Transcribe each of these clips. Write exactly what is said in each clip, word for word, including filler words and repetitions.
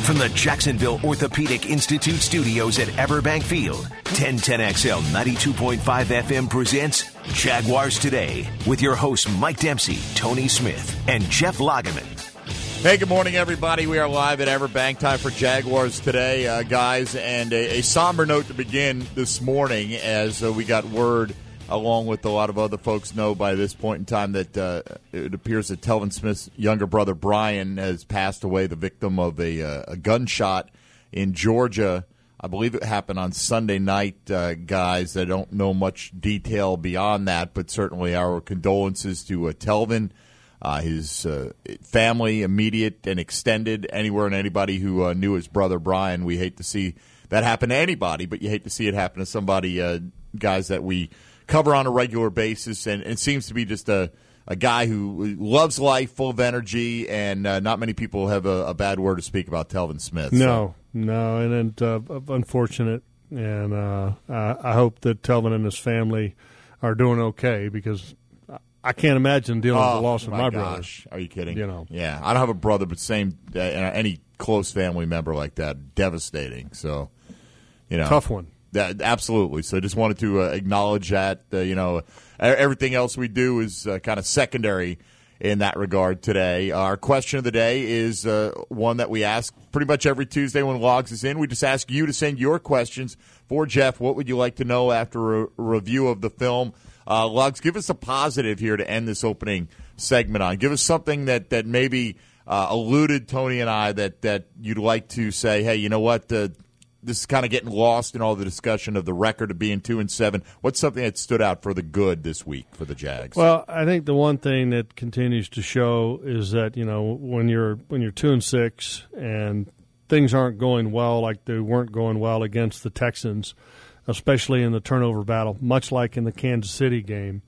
From the Jacksonville Orthopedic Institute studios at Everbank Field, ten ten X L ninety-two point five F M presents Jaguars Today with your hosts Mike Dempsey, Tony Smith, and Jeff Lageman. Hey, good morning, everybody. We are live at Everbank. Time for Jaguars Today, uh, guys. And a, a somber note to begin this morning as uh, we got word, along with a lot of other folks know by this point in time, that uh, it appears that Telvin Smith's younger brother, Brian, has passed away, the victim of a, uh, a gunshot in Georgia. I believe it happened on Sunday night, uh, guys. I don't know much detail beyond that, but certainly our condolences to uh, Telvin, uh, his uh, family, immediate and extended, anywhere and anybody who uh, knew his brother, Brian. We hate to see that happen to anybody, but you hate to see it happen to somebody, uh, guys, that we cover on a regular basis, and it seems to be just a, a guy who loves life, full of energy, and uh, not many people have a, a bad word to speak about Telvin Smith. No, so. no, and, and uh, unfortunate, and uh, I hope that Telvin and his family are doing okay, because I can't imagine dealing oh, with the loss of my, my gosh. brother. Are you kidding? You know, yeah, I don't have a brother, but same uh, any close family member like that, devastating. So, you know, tough one. That, absolutely. So I just wanted to uh, acknowledge that. Uh, you know, everything else we do is uh, kind of secondary in that regard today. Our question of the day is uh, one that we ask pretty much every Tuesday when Logs is in. We just ask you to send your questions for Jeff. What would you like to know after a review of the film? Uh, Logs, give us a positive here to end this opening segment on. Give us something that, that maybe uh, eluded Tony and I that, that you'd like to say, hey, you know what, uh, this is kind of getting lost in all the discussion of the record of being two and seven. What's something that stood out for the good this week for the Jags? Well, I think the one thing that continues to show is that, you know, when you're when you're two and six and things aren't going well, like they weren't going well against the Texans, especially in the turnover battle, much like in the Kansas City game,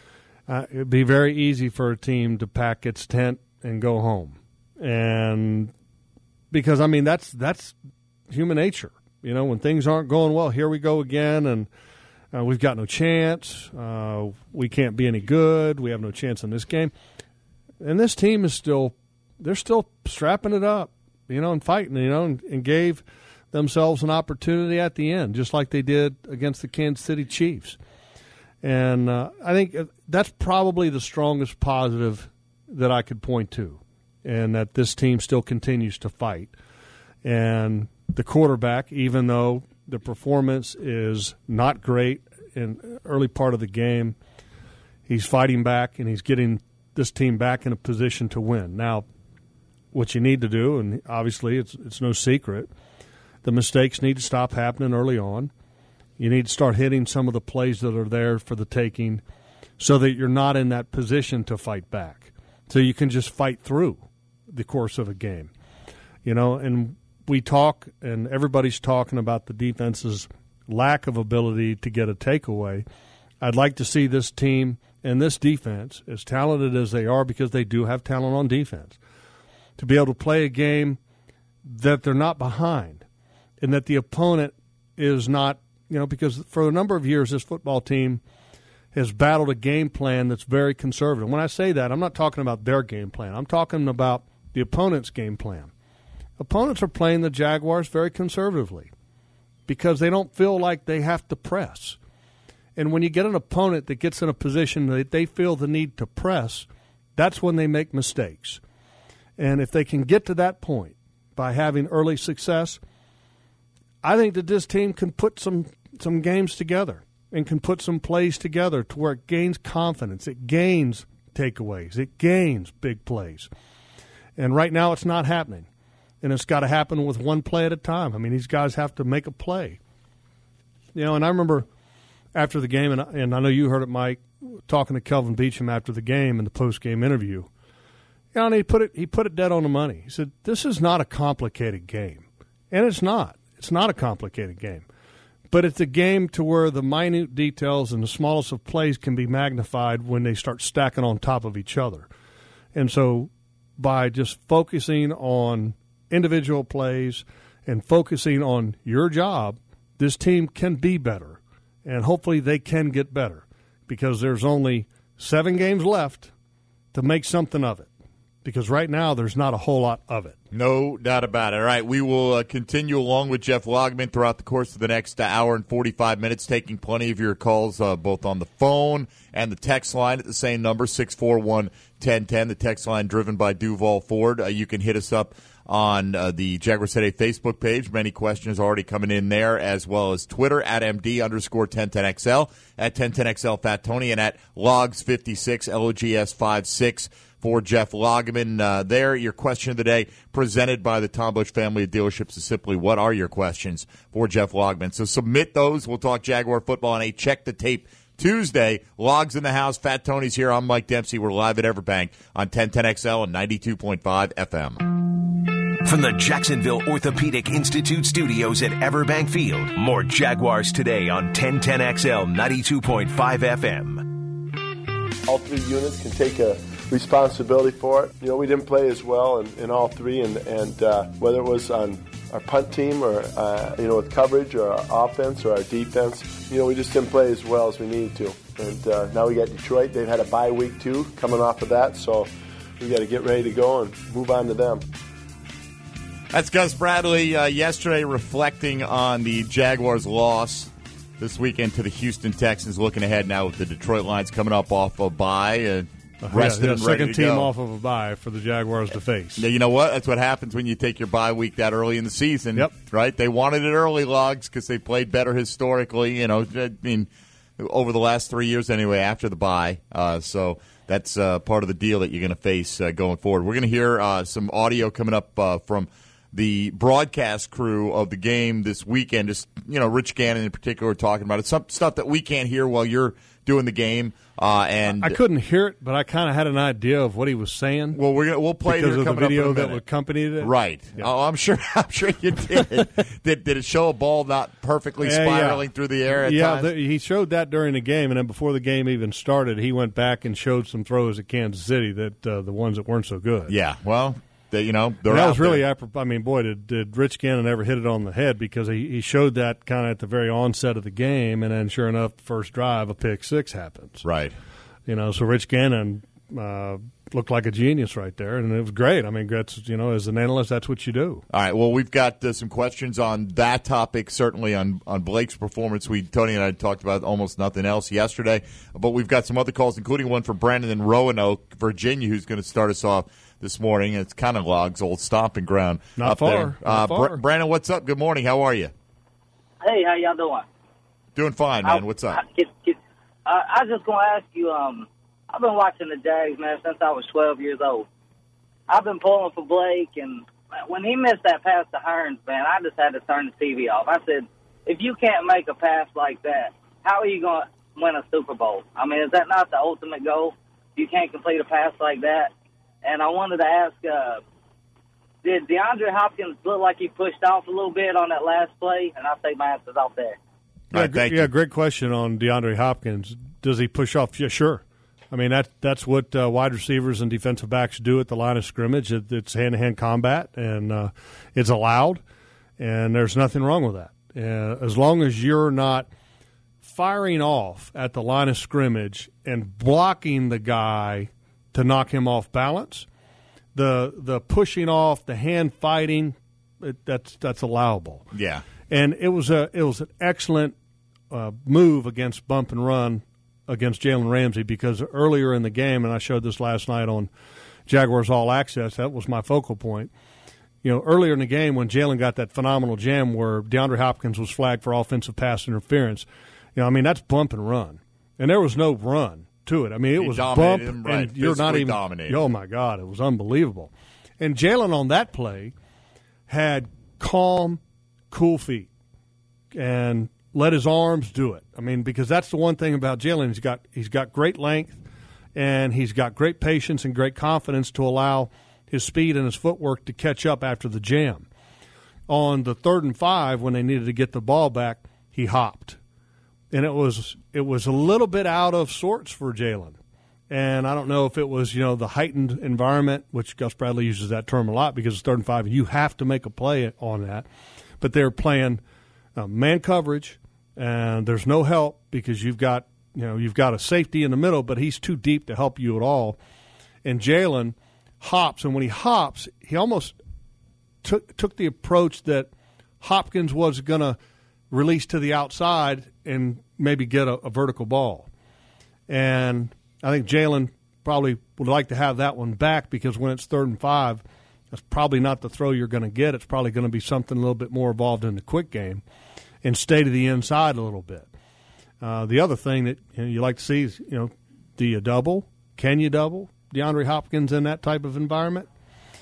uh, it'd be very easy for a team to pack its tent and go home, and because I mean that's that's human nature. You know, when things aren't going well, here we go again, and uh, we've got no chance. Uh, we can't be any good. We have no chance in this game. And this team is still, they're still strapping it up, you know, and fighting, you know, and, and gave themselves an opportunity at the end, just like they did against the Kansas City Chiefs. And uh, I think that's probably the strongest positive that I could point to, and that this team still continues to fight. And the quarterback, even though the performance is not great in the early part of the game, he's fighting back and he's getting this team back in a position to win. Now, what you need to do, and obviously it's it's no secret, the mistakes need to stop happening early on. You need to start hitting some of the plays that are there for the taking so that you're not in that position to fight back. So you can just fight through the course of a game. You know, and we talk, and everybody's talking about the defense's lack of ability to get a takeaway. I'd like to see this team and this defense, as talented as they are, because they do have talent on defense, to be able to play a game that they're not behind and that the opponent is not, you know, because for a number of years this football team has battled a game plan that's very conservative. When I say that, I'm not talking about their game plan. I'm talking about the opponent's game plan. Opponents are playing the Jaguars very conservatively because they don't feel like they have to press. And when you get an opponent that gets in a position that they feel the need to press, that's when they make mistakes. And if they can get to that point by having early success, I think that this team can put some, some games together and can put some plays together to where it gains confidence, it gains takeaways, it gains big plays. And right now it's not happening. And it's got to happen with one play at a time. I mean, these guys have to make a play. You know, and I remember after the game, and I, and I know you heard it, Mike, talking to Kelvin Beachum after the game in the post-game interview. You know, and he put it, he put it dead on the money. He said, this is not a complicated game. And it's not. It's not a complicated game. But it's a game to where the minute details and the smallest of plays can be magnified when they start stacking on top of each other. And so by just focusing on individual plays and focusing on your job, this team can be better. And hopefully they can get better because there's only seven games left to make something of it. because right now there's not a whole lot of it. No doubt about it. All right, we will uh, continue along with Jeff Lageman throughout the course of the next uh, hour and forty-five minutes, taking plenty of your calls uh, both on the phone and the text line at the same number, six four one, one zero one zero, the text line driven by Duval Ford. Uh, you can hit us up on uh, the Jaguars Today Facebook page. Many questions already coming in there, as well as Twitter at M D underscore ten ten X L, at ten ten X L Fat Tony, and at Logs fifty-six, L O G S fifty-six for Jeff Lageman. Uh, there, your question of the day presented by the Tom Bush family of dealerships is simply, what are your questions for Jeff Lageman? So submit those. We'll talk Jaguar football on a Check the Tape Tuesday. Logs in the house. Fat Tony's here. I'm Mike Dempsey. We're live at Everbank on ten ten X L and ninety-two point five F M. From the Jacksonville Orthopedic Institute studios at Everbank Field, more Jaguars Today on ten ten X L ninety-two point five F M. All three units can take a responsibility for it. You know, we didn't play as well in, in all three, and, and uh, whether it was on our punt team or, uh, you know, with coverage or our offense or our defense, you know, we just didn't play as well as we needed to. And uh, now we got Detroit. They've had a bye week, too, coming off of that, so we got to get ready to go and move on to them. That's Gus Bradley uh, yesterday reflecting on the Jaguars' loss this weekend to the Houston Texans, looking ahead now with the Detroit Lions coming up off a bye. Uh, Rested yeah, yeah, and ready second to team go. off of a bye for the Jaguars to face. Yeah, you know what? That's what happens when you take your bye week that early in the season. Yep. Right? They wanted it early, Logs, because they played better historically. You know, I mean, over the last three years anyway. After the bye, uh, so that's uh, part of the deal that you're going to face uh, going forward. We're going to hear uh, some audio coming up uh, from the broadcast crew of the game this weekend. Just, you know, Rich Gannon in particular talking about it. Some stuff that we can't hear while you're doing the game. Uh, and I couldn't hear it, but I kind of had an idea of what he was saying. Well, we're gonna, we'll play because it of the coming up in a video that minute. accompanied it. Right. Yeah. Oh, I'm sure. I'm sure you did. did. Did it show a ball not perfectly Yeah, spiraling yeah. through the air at yeah, times? the, he showed that during the game, and then before the game even started, he went back and showed some throws at Kansas City that uh, the ones that weren't so good. Yeah. Well, they, you know, they're And that out was really, there. apropos. I mean, boy, did, did Rich Gannon ever hit it on the head, because he, he showed that kind of at the very onset of the game, and then sure enough, first drive, a pick six happens. Right. You know, so Rich Gannon uh, looked like a genius right there, and it was great. I mean, that's, you know, as an analyst, that's what you do. All right. Well, we've got uh, some questions on that topic, certainly on, on Blake's performance. We Tony and I talked about almost nothing else yesterday, but we've got some other calls, including one from Brandon in Roanoke, Virginia, who's going to start us off this morning. It's kind of Log's old stomping ground. Not up far. There. Not Uh, far. Br- Brandon, what's up? Good morning. How are you? Hey, how y'all doing? Doing fine, man. What's up? I, uh, I was just going to ask you, um, I've been watching the Jags, man, since I was twelve years old. I've been pulling for Blake, and when he missed that pass to Hearns, man, I just had to turn the T V off. I said, if you can't make a pass like that, how are you going to win a Super Bowl? I mean, is that not the ultimate goal? You can't complete a pass like that. And I wanted to ask, uh, did DeAndre Hopkins look like he pushed off a little bit on that last play? And I'll take my answers off there. Yeah, All right, thank yeah, you. great question on DeAndre Hopkins. Does he push off? Yeah, sure. I mean, that that's what uh, wide receivers and defensive backs do at the line of scrimmage. It, it's hand-to-hand combat, and uh, it's allowed, and there's nothing wrong with that. Uh, as long as you're not firing off at the line of scrimmage and blocking the guy to knock him off balance, the the pushing off, the hand fighting, it, that's that's allowable. Yeah. And it was a it was an excellent uh, move against bump and run against Jalen Ramsey, because earlier in the game, and I showed this last night on Jaguars All Access, that was my focal point. You know, earlier in the game when Jalen got that phenomenal jam where DeAndre Hopkins was flagged for offensive pass interference, you know, I mean, that's bump and run. And there was no run to it. I mean, it He was dominated bump, him, right. and you're not Physically even dominated. Oh, my God, it was unbelievable. And Jalen on that play had calm, cool feet and let his arms do it. I mean, because that's the one thing about Jalen. He's got he's got great length, and he's got great patience and great confidence to allow his speed and his footwork to catch up after the jam. On the third and five, when they needed to get the ball back, he hopped, and it was it was a little bit out of sorts for Jalen. And I don't know if it was, you know, the heightened environment, which Gus Bradley uses that term a lot because it's third and five, and you have to make a play on that. But they're playing uh, man coverage, and there's no help because you've got, you know, you've got a safety in the middle, but he's too deep to help you at all. And Jalen hops, and when he hops, he almost took took the approach that Hopkins was going to release to the outside and maybe get a, a vertical ball. And I think Jalen probably would like to have that one back, because when it's third and five, that's probably not the throw you're going to get. It's probably going to be something a little bit more involved in the quick game and stay to the inside a little bit. Uh, the other thing that you know, you like to see is, you know, do you double? Can you double DeAndre Hopkins in that type of environment?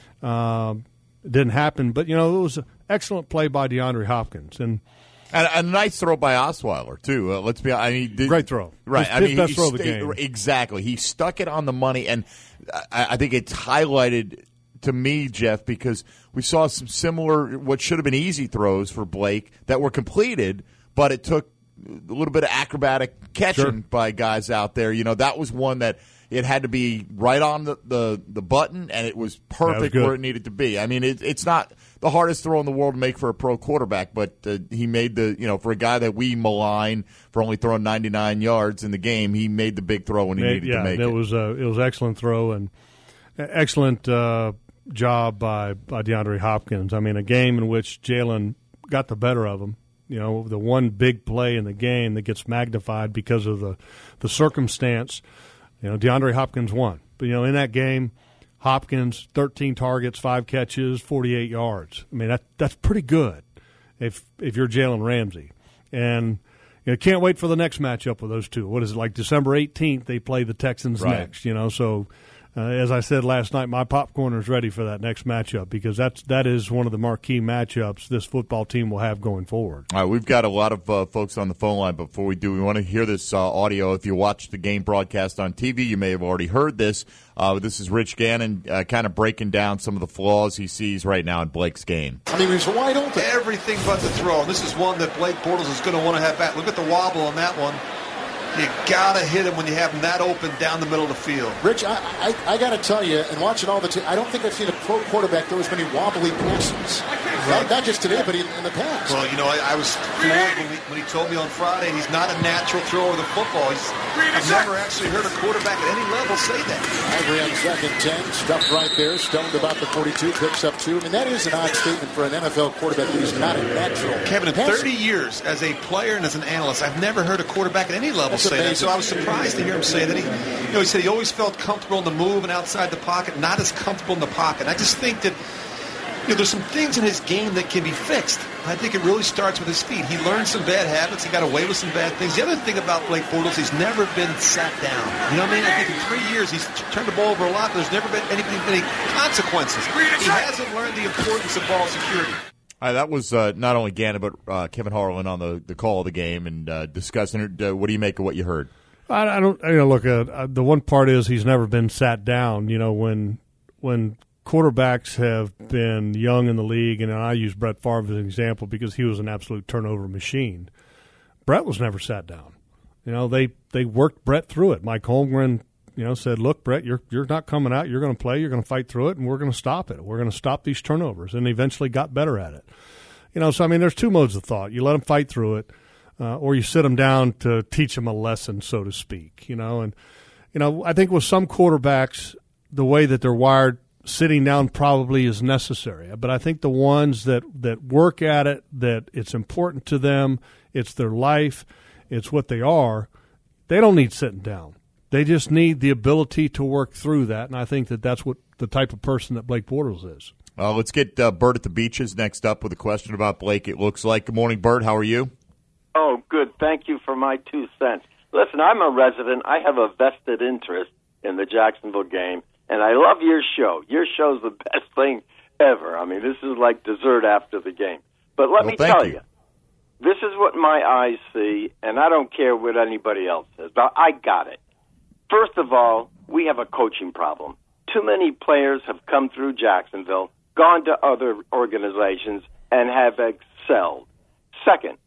Um, it didn't happen, but, you know, it was an excellent play by DeAndre Hopkins. And And a nice throw by Osweiler, too. Uh, let's be I mean, did, Great throw. Right. His, I mean, his best he throw of the stayed, game. Exactly. He stuck it on the money, and I, I think it's highlighted to me, Jeff, because we saw some similar, what should have been easy throws for Blake that were completed, but it took a little bit of acrobatic catching Sure. by guys out there. You know, that was one that it had to be right on the, the, the button, and it was perfect was where it needed to be. I mean, it, it's not the hardest throw in the world to make for a pro quarterback, but uh, he made the, you know, for a guy that we malign for only throwing ninety-nine yards in the game, he made the big throw when he It- needed yeah, to make it it. was a it was an excellent throw and excellent uh, job by, by DeAndre Hopkins. I mean, a game in which Jalen got the better of him. You know, the one big play in the game that gets magnified because of the, the circumstance. You know, DeAndre Hopkins won. But, you know, in that game, Hopkins, thirteen targets, five catches, forty-eight yards. I mean, that that's pretty good if if you're Jalen Ramsey. And you know, can't wait for the next matchup with those two. What is it, like December eighteenth, they play the Texans Right. next, you know. So, uh, as I said last night, my popcorn is ready for that next matchup because that's, that is one of the marquee matchups this football team will have going forward. All right, we've got a lot of uh, folks on the phone line. Before we do, we want to hear this uh, audio. If you watch the game broadcast on T V, you may have already heard this. Uh, this is Rich Gannon uh, kind of breaking down some of the flaws he sees right now in Blake's game. I mean, he was wide open. Everything but the throw. And this is one that Blake Bortles is going to want to have back. Look at the wobble on that one. You got to hit him when you have him that open down the middle of the field. Rich, I, I, I got to tell you, and watching all the t- I don't think I've seen a pro quarterback throw as many wobbly passes. Not, not just today, but in, in the past. Well, you know, I, I was floored when, we, when he told me on Friday he's not a natural thrower of the football. He's, I've never actually heard a quarterback at any level say that. I agree on second ten. Stuffed right there. Stoned about the forty-two. Picks up two. I mean, that is an odd statement for an N F L quarterback that he's not a natural. Kevin, in passer. thirty years as a player and as an analyst, I've never heard a quarterback at any level That's say that. amazing. So I was surprised to hear him say that. He, you know, he said he always felt comfortable in the move and outside the pocket, not as comfortable in the pocket. I just think that, you know, there's some things in his game that can be fixed. I think it really starts with his feet. He learned some bad habits. He got away with some bad things. The other thing about Blake Bortles, he's never been sat down. You know what I mean? I think in three years he's turned the ball over a lot, but there's never been any, any consequences. He hasn't learned the importance of ball security. All right, that was uh, not only Gannon, but uh, Kevin Harlan on the, the call of the game and uh, discussing it. Uh, what do you make of what you heard? I, I don't. You know, look, uh, the one part is he's never been sat down. You know, when when quarterbacks have been young in the league, and I use Brett Favre as an example because he was an absolute turnover machine. Brett was never sat down. You know, they they worked Brett through it. Mike Holmgren, you know, said, "Look, Brett, you're you're not coming out. You're going to play. You're going to fight through it, and we're going to stop it. We're going to stop these turnovers." And eventually got better at it. You know, so I mean, there's two modes of thought. You let them fight through it. Uh, or you sit them down to teach them a lesson, so to speak, you know. And, you know, I think with some quarterbacks, the way that they're wired, sitting down probably is necessary. But I think the ones that, that work at it, that it's important to them, it's their life, it's what they are, they don't need sitting down. They just need the ability to work through that, and I think that that's what the type of person that Blake Bortles is. Uh, let's get uh, Bert at the Beaches next up with a question about Blake, it looks like. Good morning, Bert. How are you? Oh, good. Thank you for my two cents. Listen, I'm a resident. I have a vested interest in the Jacksonville game, and I love your show. Your show's the best thing ever. I mean, this is like dessert after the game. But let Well, me thank tell you. you, this is what my eyes see, and I don't care what anybody else says, but I got it. First of all, we have a coaching problem. Too many players have come through Jacksonville, gone to other organizations, and have excelled. Second,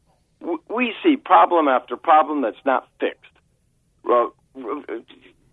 we see problem after problem that's not fixed. Well, the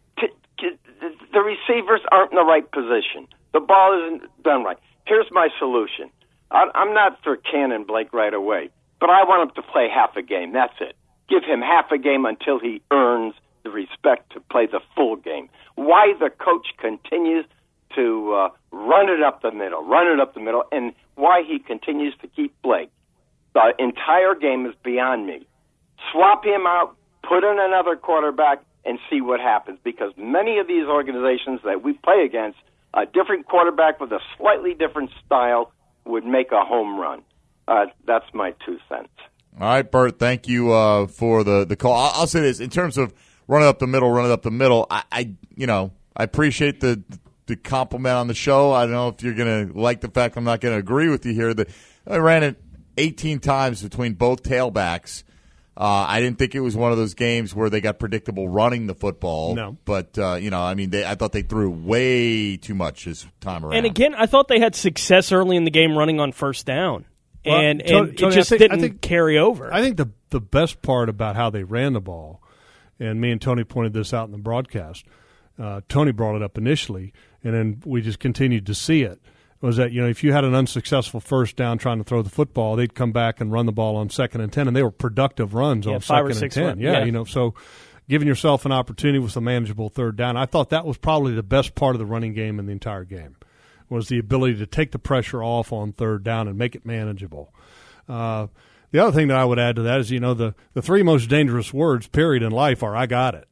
receivers aren't in the right position. The ball isn't done right. Here's my solution. I'm not for Cannon Blake right away, but I want him to play half a game. That's it. Give him half a game until he earns the respect to play the full game. Why the coach continues to uh, run it up the middle, run it up the middle, and why he continues to keep Blake the entire game is beyond me. Swap him out, put in another quarterback, and see what happens, because many of these organizations that we play against, a different quarterback with a slightly different style would make a home run. Uh, that's my two cents. All right, Bert, thank you uh, for the, the call. I'll, I'll say this, in terms of running up the middle, running up the middle, I, I you know, I appreciate the the compliment on the show. I don't know if you're going to like the fact I'm not going to agree with you here. That I ran it eighteen times between both tailbacks. Uh, I didn't think it was one of those games where they got predictable running the football. No. But, uh, you know, I mean, they, I thought they threw way too much this time around. And again, I thought they had success early in the game running on first down. Well, and Tony, and Tony, it just I think, didn't I think, carry over. I think the the best part about how they ran the ball, and me and Tony pointed this out in the broadcast, uh, Tony brought it up initially, and then we just continued to see it, was that, you know, if you had an unsuccessful first down trying to throw the football, they'd come back and run the ball on second and ten, and they were productive runs yeah, on five second or six and ten. run, Yeah, yeah, you know, so giving yourself an opportunity with a manageable third down, I thought that was probably the best part of the running game in the entire game, was the ability to take the pressure off on third down and make it manageable. Uh, the other thing that I would add to that is, you know, the, the three most dangerous words, period, in life are, I got it.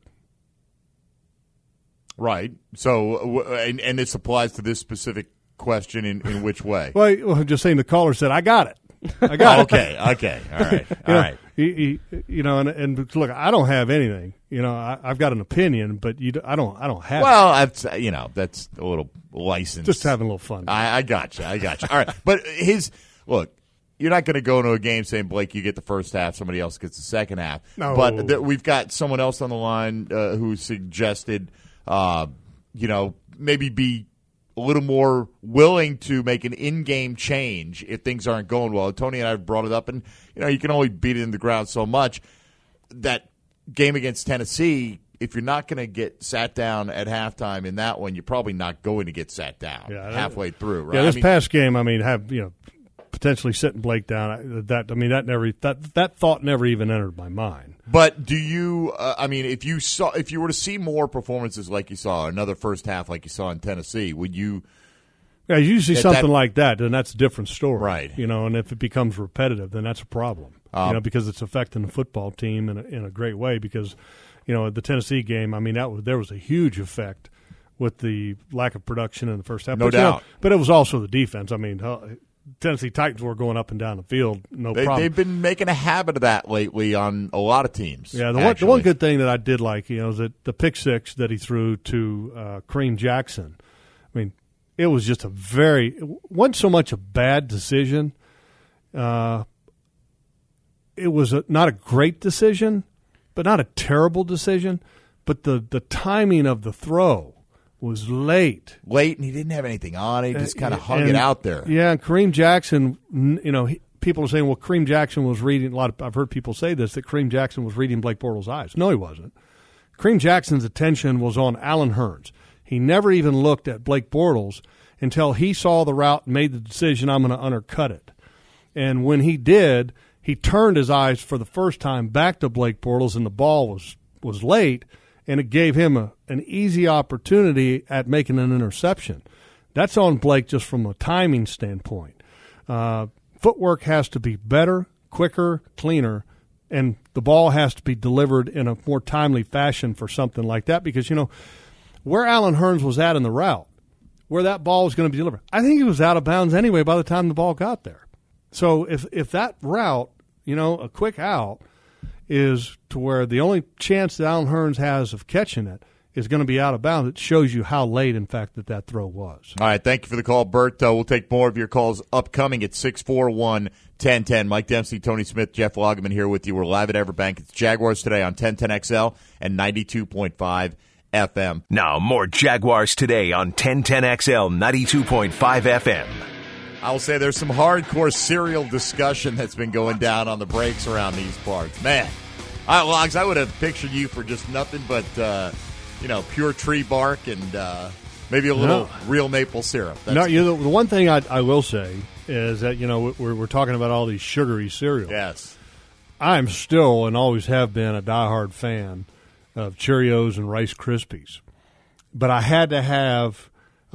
Right. So, and, and this applies to this specific question in, in which way? Well, I'm just saying the caller said, I got it. I got oh, it. Okay, okay, all right, all you know, right. He, he, you know, and, and look, I don't have anything. You know, I, I've got an opinion, but you, I don't, I don't have. Well, that's you know, that's a little license. Just having a little fun. I, I got you. I got you. All right, but his look. You're not going to go into a game saying, Blake, you get the first half, somebody else gets the second half. No. But th- we've got someone else on the line uh, who suggested, uh, you know, maybe be a little more willing to make an in-game change if things aren't going well. Tony and I have brought it up, and, you know, you can only beat it in the ground so much. That game against Tennessee, if you're not going to get sat down at halftime in that one, you're probably not going to get sat down yeah, halfway through, right? Yeah, this I mean, past game, I mean, have, you know, potentially sitting Blake down. That I mean, that never that that thought never even entered my mind. But do you? Uh, I mean, if you saw, if you were to see more performances like you saw, another first half like you saw in Tennessee, would you? Yeah, you see that, something that, like that, then that's a different story, right? You know, and if it becomes repetitive, then that's a problem. Um, you know, because it's affecting the football team in a, in a great way. Because, you know, the Tennessee game, I mean, that was there was a huge effect with the lack of production in the first half. No but, doubt. You know, but it was also the defense. I mean. Uh, Tennessee Titans were going up and down the field, no they, problem. They've been making a habit of that lately on a lot of teams. Yeah, the one, the one good thing that I did like, you know, is that the pick six that he threw to uh, Kareem Jackson. I mean, it was just a very – it wasn't so much a bad decision. Uh, it was a, not a great decision, but not a terrible decision. But the, the timing of the throw was late. Late, and he didn't have anything on it. He just kind of hung and, it out there. Yeah, and Kareem Jackson, you know, he, people are saying, well, Kareem Jackson was reading, a lot of, I've heard people say this, that Kareem Jackson was reading Blake Bortles' eyes. No, he wasn't. Kareem Jackson's attention was on Allen Hurns. He never even looked at Blake Bortles until he saw the route and made the decision, I'm going to undercut it. And when he did, he turned his eyes for the first time back to Blake Bortles, and the ball was, was late, and it gave him a, an easy opportunity at making an interception. That's on Blake just from a timing standpoint. Uh, footwork has to be better, quicker, cleaner, and the ball has to be delivered in a more timely fashion for something like that because, you know, where Allen Hurns was at in the route, where that ball was going to be delivered, I think he was out of bounds anyway by the time the ball got there. So if if that route, you know, a quick out, is to where the only chance that Allen Hurns has of catching it is going to be out of bounds. It shows you how late, in fact, that that throw was. All right, thank you for the call, Bert. Uh, we'll take more of your calls upcoming at six four one, one oh one oh. Mike Dempsey, Tony Smith, Jeff Lageman here with you. We're live at Everbank. It's Jaguars Today on ten ten X L and ninety-two point five F M. Now more Jaguars Today on ten ten X L, ninety-two point five F M. I will say there's some hardcore serial discussion that's been going down on the breaks around these parts. Man, I, Logs, I would have pictured you for just nothing but, uh, you know, pure tree bark and uh, maybe a little no. real maple syrup. That's no, you know, the one thing I, I will say is that, you know, we're, we're talking about all these sugary cereals. Yes. I'm still and always have been a diehard fan of Cheerios and Rice Krispies. But I had to have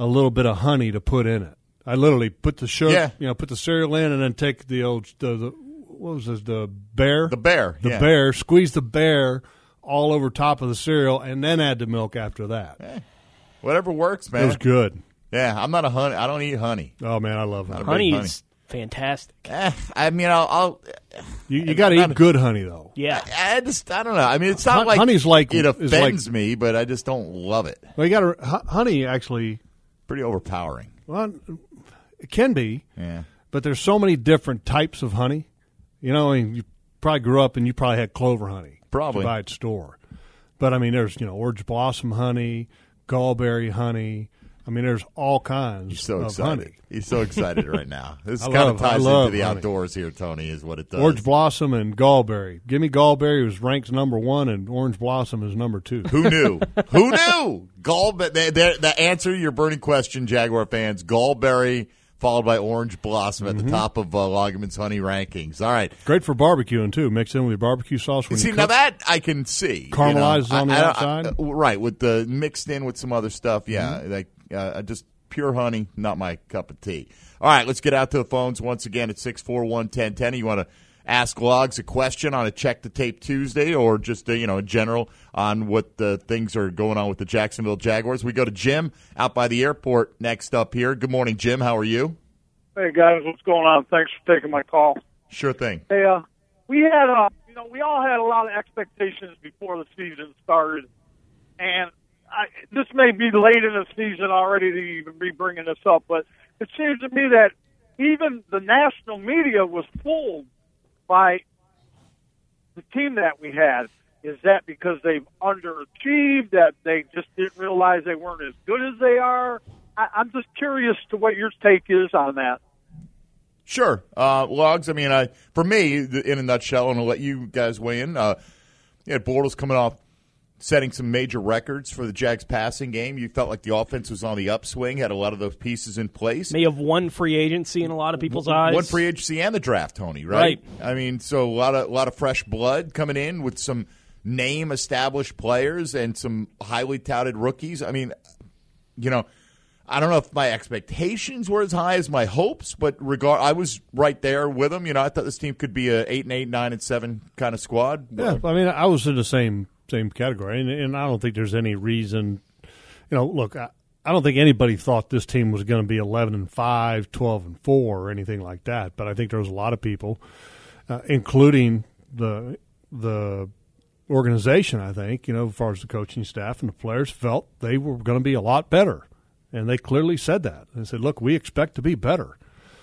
a little bit of honey to put in it. I literally put the sugar, Yeah. you know, put the cereal in, and then take the old the, the what was this, the bear, The bear. the yeah. bear, squeeze the bear all over top of the cereal, and then add the milk after that. Eh, whatever works, It man. was good. Yeah, I'm not a honey. I don't eat honey. Oh man, I love honey. Not a Honey big honey. is fantastic. Eh, I mean, I'll. I'll You, you got to not- eat good honey though. Yeah. I, I just, I don't know. I mean, it's not Hon- like honey's like- it is offends like- me, but I just don't love it. Well, you got to honey actually. Pretty overpowering. Well, it can be, Yeah. but there's so many different types of honey. You know, I mean, you probably grew up and you probably had clover honey. Probably. You buy at the store. But, I mean, there's, you know, orange blossom honey, gallberry honey. I mean, there's all kinds He's so of excited. honey. He's so excited right now. This I kind love- of I ties love into the honey. outdoors here, Tony, is what it does. Orange blossom and gallberry. Give me gallberry was ranked number one, and orange blossom is number two. Who knew? Who knew? Gall, the, the, the answer to your burning question, Jaguar fans, gallberry followed by orange blossom at Mm-hmm. the top of uh, Loggeman's honey rankings. All right. Great for barbecuing, too. Mix in with your barbecue sauce when See, you now cook. that I can see. Caramelizes you know. on the I- I- outside? I- right, with the mixed in with some other stuff. Yeah, Mm-hmm. like uh, just pure honey, not my cup of tea. All right, let's get out to the phones once again at six four one, one zero one zero. You want to ask Logs a question on a Check the Tape Tuesday, or just uh, you know in general on what the things are going on with the Jacksonville Jaguars? We go to Jim out by the airport next up here. Good morning, Jim. How are you? Hey guys, what's going on? Thanks for taking my call. Sure thing. Hey, uh, we had, uh, you know, we all had a lot of expectations before the season started, and I, this may be late in the season already to even be bringing this up, but it seems to me that even the national media was fooled by the team that we had. Is that because they've underachieved, that they just didn't realize they weren't as good as they are? I, I'm just curious to what your take is on that. Sure. Uh, Logs, I mean, I, for me, in a nutshell, and I'll let you guys weigh in, uh, you had Bortles coming off setting some major records for the Jags passing game. You felt like the offense was on the upswing, had a lot of those pieces in place. May have won free agency in a lot of people's eyes. One free agency and the draft, Tony, right? Right. I mean, so a lot of a lot of fresh blood coming in with some name established players and some highly touted rookies. I mean, you know, I don't know if my expectations were as high as my hopes, but regard I was right there with them. You know, I thought this team could be a eight and eight, nine and seven kind of squad. Yeah, I mean, I was in the same same category, and, and I don't think there's any reason. You know, look, I, I don't think anybody thought this team was going to be eleven and five, twelve and four, or anything like that. But I think there was a lot of people, uh, including the the organization. I think, you know, as far as the coaching staff and the players, felt they were going to be a lot better, and they clearly said that. They said, "Look, we expect to be better."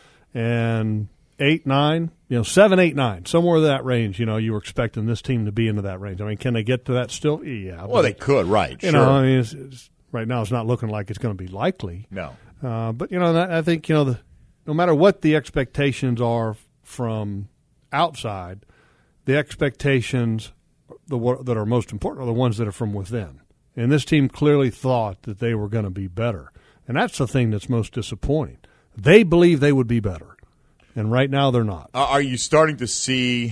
And eight, nine, you know, seven, eight, nine, somewhere in that range. You know, you were expecting this team to be into that range. I mean, can they get to that still? Yeah. Well, they could, right? You sure. know, I mean, it's, it's, right now it's not looking like it's going to be likely. No. Uh, but you know, that, I think you know, the, no matter what the expectations are from outside, the expectations the that are most important are the ones that are from within. And this team clearly thought that they were going to be better, and that's the thing that's most disappointing. They believe they would be better. And right now they're not. Are you starting to see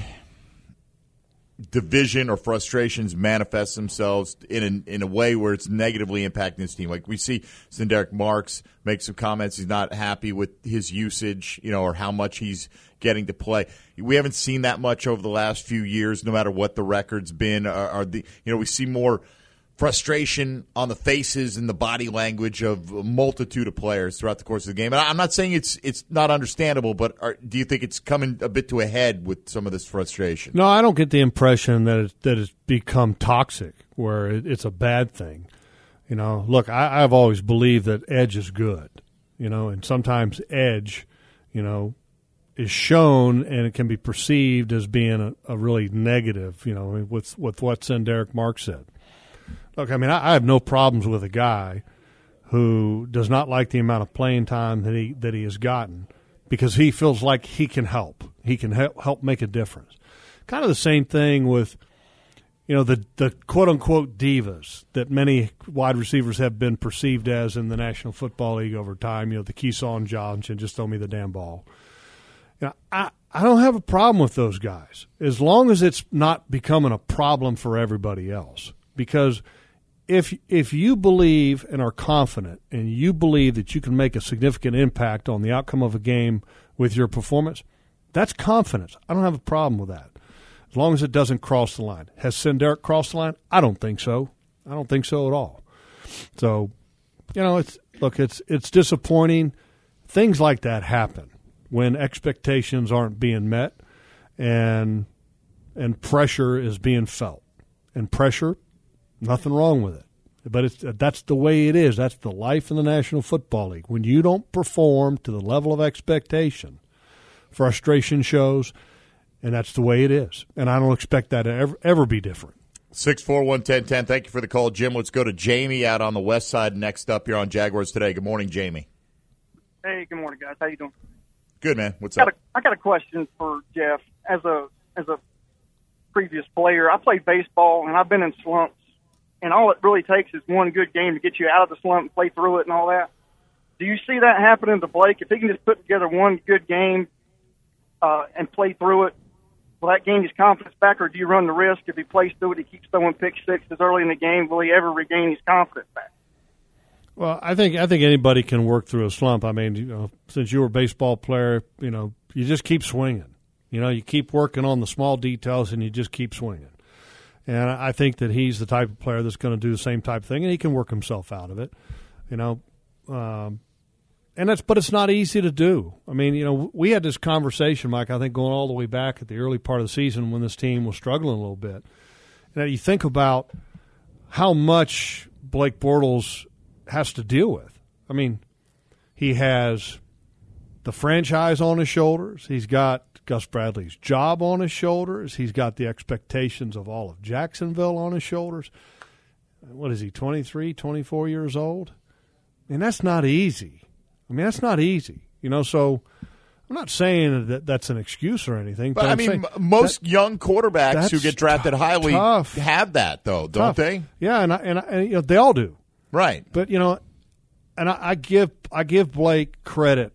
division or frustrations manifest themselves in a, in a way where it's negatively impacting this team? Like we see Sinderick Marks make some comments. He's not happy with his usage, you know, or how much he's getting to play. We haven't seen that much over the last few years, no matter what the record's been. Are, are the you know we see more frustration on the faces and the body language of a multitude of players throughout the course of the game. And I'm not saying it's it's not understandable, but are, do you think it's coming a bit to a head with some of this frustration? No, I don't get the impression that it, that it's become toxic, where it, it's a bad thing. You know, look, I, I've always believed that edge is good, you know, and sometimes edge, you know, is shown and it can be perceived as being a, a really negative, you know, with, with what Sinderick Marks said. Look, I mean, I, I have no problems with a guy who does not like the amount of playing time that he that he has gotten because he feels like he can help. He can help, help make a difference. Kind of the same thing with, you know, the, the quote-unquote divas that many wide receivers have been perceived as in the National Football League over time. You know, the Keyshawn Johnson, just throw me the damn ball. You know, I, I don't have a problem with those guys as long as it's not becoming a problem for everybody else. Because if if you believe and are confident and you believe that you can make a significant impact on the outcome of a game with your performance, that's confidence. I don't have a problem with that, as long as it doesn't cross the line. Has Senderick crossed the line? I don't think so. I don't think so at all. So, you know, it's look, it's it's disappointing. Things like that happen when expectations aren't being met and and pressure is being felt. And pressure, nothing wrong with it. But it's that's the way it is. That's the life in the National Football League. When you don't perform to the level of expectation, frustration shows, and that's the way it is. And I don't expect that to ever, ever be different. six four one, one oh one oh. Thank you for the call, Jim. Let's go to Jamie out on the west side next up here on Jaguars Today. Good morning, Jamie. Hey, good morning, guys. How you doing? Good, man. What's I got up? A, I got a question for Jeff. As a as a previous player, I played baseball, and I've been in slumps, and all it really takes is one good game to get you out of the slump and play through it and all that. Do you see that happening to Blake? If he can just put together one good game uh, and play through it, will that gain his confidence back, or do you run the risk if he plays through it, he keeps throwing pick sixes early in the game, will he ever regain his confidence back? Well, I think I think anybody can work through a slump. I mean, you know, since you were a baseball player, you know, you just keep swinging. You know, you keep working on the small details, and you just keep swinging. And I think that he's the type of player that's going to do the same type of thing, and he can work himself out of it. You know, um, and that's but it's not easy to do. I mean, you know, we had this conversation, Mike, I think going all the way back at the early part of the season when this team was struggling a little bit. And you think about how much Blake Bortles has to deal with. I mean, he has the franchise on his shoulders. He's got Gus Bradley's job on his shoulders. He's got the expectations of all of Jacksonville on his shoulders. What is he, twenty-three, twenty-four years old? I mean, that's not easy. I mean, that's not easy. You know, so I'm not saying that that's an excuse or anything. But, but I I'm mean, saying most that, young quarterbacks who get drafted t- highly tough. have that, though, don't Tough. they? Yeah, and, I, and, I, and you know, they all do. Right. But, you know, and I, I give I give Blake credit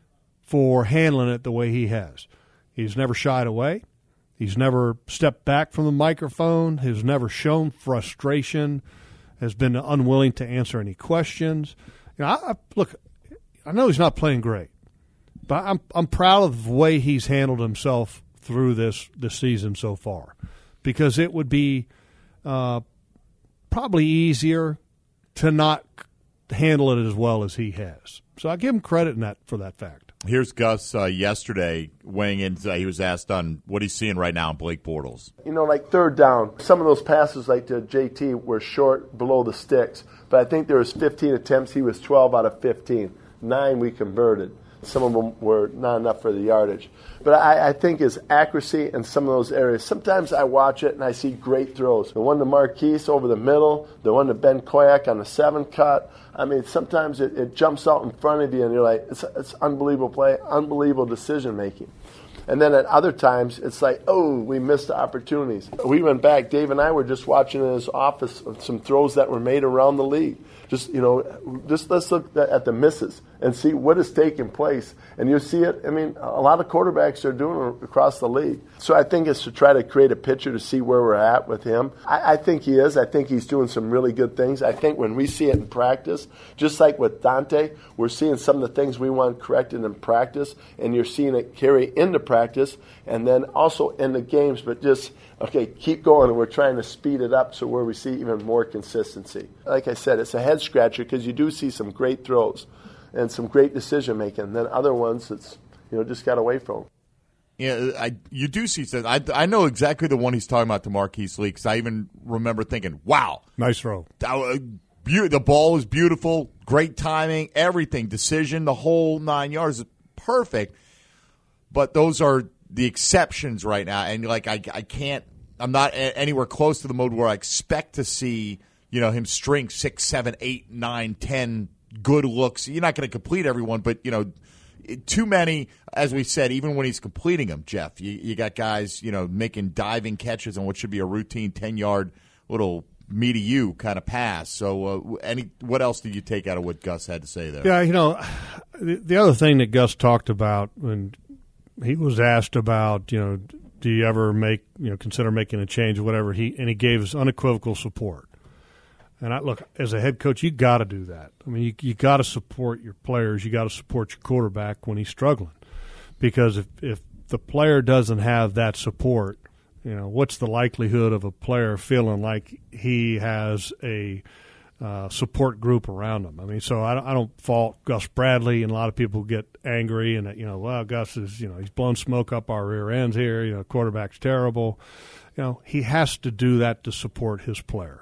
for handling it the way he has. He's never shied away. He's never stepped back from the microphone. He's never shown frustration. Has been unwilling to answer any questions. You know, I, I, look, I know he's not playing great, but I'm I'm proud of the way he's handled himself through this this season so far, because it would be uh, probably easier to not handle it as well as he has. So I give him credit in that for that fact. Here's Gus uh, yesterday weighing in. Uh, he was asked on what he's seeing right now in Blake Bortles. You know, like third down, some of those passes like to J T were short below the sticks. But I think there was fifteen attempts. He was twelve out of fifteen. Nine we converted. Some of them were not enough for the yardage. But I, I think his accuracy in some of those areas, sometimes I watch it and I see great throws. The one to Marquise over the middle, the one to Ben Koyak on the seven cut. I mean, sometimes it, it jumps out in front of you and you're like, it's, it's unbelievable play, unbelievable decision making. And then at other times, it's like, oh, we missed the opportunities. We went back, Dave and I were just watching in his office some throws that were made around the league. Just, you know, just let's look at the misses and see what is taking place. And you see it, I mean, a lot of quarterbacks are doing it across the league. So I think it's to try to create a picture to see where we're at with him. I, I think he is. I think he's doing some really good things. I think when we see it in practice, just like with Dante, we're seeing some of the things we want corrected in practice, and you're seeing it carry into practice, and then also in the games, but just, okay, keep going, and we're trying to speed it up so where we see even more consistency. Like I said, it's a head scratcher because you do see some great throws and some great decision making. And then other ones, it's, you know, just got away from. Yeah, I you do see. I I know exactly the one he's talking about to Marquise Lee, because I even remember thinking, "Wow, nice throw! Uh, be- the ball is beautiful, great timing, everything, decision, the whole nine yards, is perfect." But those are the exceptions right now, and like I I can't. I'm not a- anywhere close to the mode where I expect to see, you know, him string six, seven, eight, nine, ten good looks. You're not going to complete everyone, but you know. Too many, as we said, even when he's completing them, Jeff. You, you got guys, you know, making diving catches on what should be a routine ten-yard little me to you kind of pass. So, uh, any what else did you take out of what Gus had to say there? Yeah, you know, the, the other thing that Gus talked about when he was asked about, you know, do you ever make, you know, consider making a change or whatever, he and he gave us unequivocal support. And I look, as a head coach, you got to do that. I mean, you you got to support your players. You got to support your quarterback when he's struggling, because if if the player doesn't have that support, you know, what's the likelihood of a player feeling like he has a uh, support group around him? I mean, so I don't, I don't fault Gus Bradley, and a lot of people get angry and you know, well, Gus is you know he's blown smoke up our rear ends here. You know, quarterback's terrible. You know, he has to do that to support his player.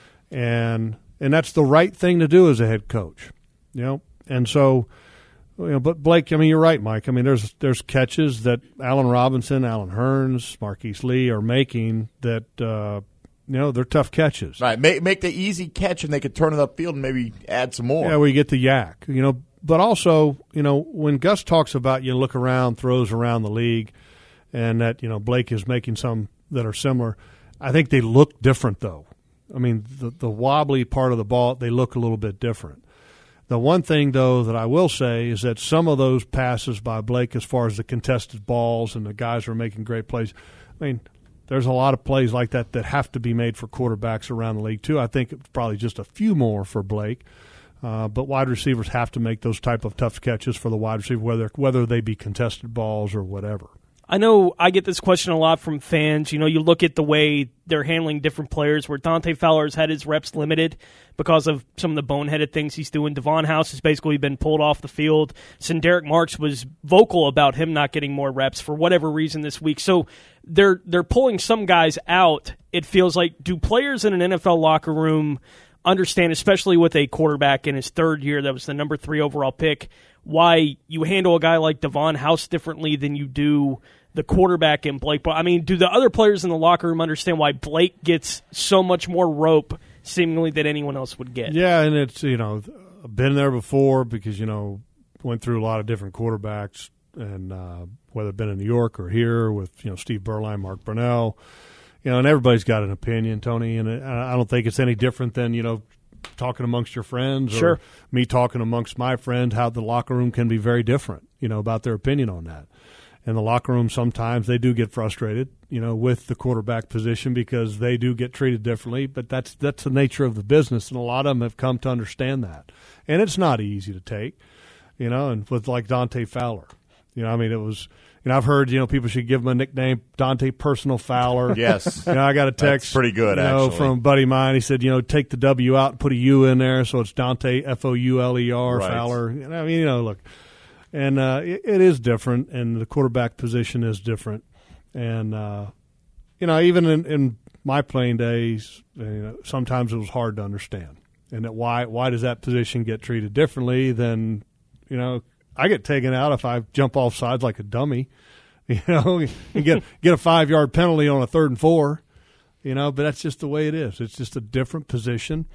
And and that's the right thing to do as a head coach, you know. And so, you know, but Blake, I mean, you're right, Mike. I mean, there's there's catches that Allen Robinson, Allen Hurns, Marquise Lee are making that, uh, you know, they're tough catches. Right, make make the easy catch, and they could turn it upfield and maybe add some more. Yeah, where you get the yak, you know. But also, you know, when Gus talks about you look around, throws around the league, and that you know Blake is making some that are similar, I think they look different though. I mean, the, the wobbly part of the ball, they look a little bit different. The one thing, though, that I will say is that some of those passes by Blake as far as the contested balls and the guys who are making great plays, I mean, there's a lot of plays like that that have to be made for quarterbacks around the league, too. I think it's probably just a few more for Blake. Uh, but wide receivers have to make those type of tough catches for the wide receiver, whether whether they be contested balls or whatever. I know I get this question a lot from fans. You know, you look at the way they're handling different players, where Dante Fowler's had his reps limited because of some of the boneheaded things he's doing. Devon House has basically been pulled off the field. Since Derek Marks was vocal about him not getting more reps for whatever reason this week. So they're they're pulling some guys out. It feels like, do players in an N F L locker room understand, especially with a quarterback in his third year that was the number three overall pick, why you handle a guy like Devon House differently than you do the quarterback in Blake? But I mean, do the other players in the locker room understand why Blake gets so much more rope seemingly than anyone else would get? Yeah, and it's, you know, I've been there before because, you know, went through a lot of different quarterbacks, and uh, whether it's been in New York or here with, you know, Steve Berline, Mark Brunell, you know, and everybody's got an opinion, Tony, and I don't think it's any different than, you know, talking amongst your friends or sure. me talking amongst my friends, how the locker room can be very different, you know, about their opinion on that. In the locker room, sometimes they do get frustrated, you know, with the quarterback position because they do get treated differently. But that's that's the nature of the business, and a lot of them have come to understand that. And it's not easy to take, you know. And with like Dante Fowler, you know, I mean, it was. You know, I've heard, you know, people should give him a nickname, Dante Personal Fowler. Yes. You know, I got a text. That's pretty good, you know, actually. from a buddy of mine. He said, you know, take the W out and put a U in there, so it's Dante F O U L E R right. Fowler. You know, I mean, you know, look. And uh, it, it is different, and the quarterback position is different. And, uh, you know, even in, in my playing days, you know, sometimes it was hard to understand. And that why why does that position get treated differently than, you know, I get taken out if I jump off sides like a dummy, you know, and get get a five-yard penalty on a third and four, you know, but that's just the way it is. It's just a different position,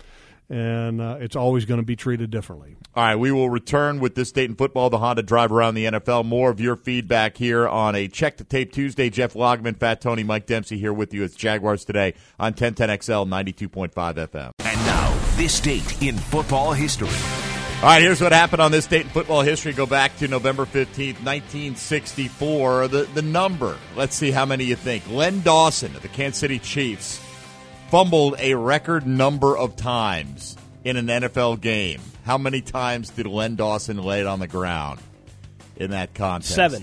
and uh, it's always going to be treated differently. All right, we will return with this Dayton football, the Honda drive around the N F L. More of your feedback here on a Check the Tape Tuesday. Jeff Logman, Fat Tony, Mike Dempsey here with you. It's Jaguars Today on ten ten X L ninety-two point five F M. And now, this date in football history. All right, here's what happened on this date in football history. Go back to November fifteenth, nineteen sixty-four. The the number, let's see how many you think. Len Dawson of the Kansas City Chiefs fumbled a record number of times in an N F L game. How many times did Len Dawson lay it on the ground in that contest? Seven.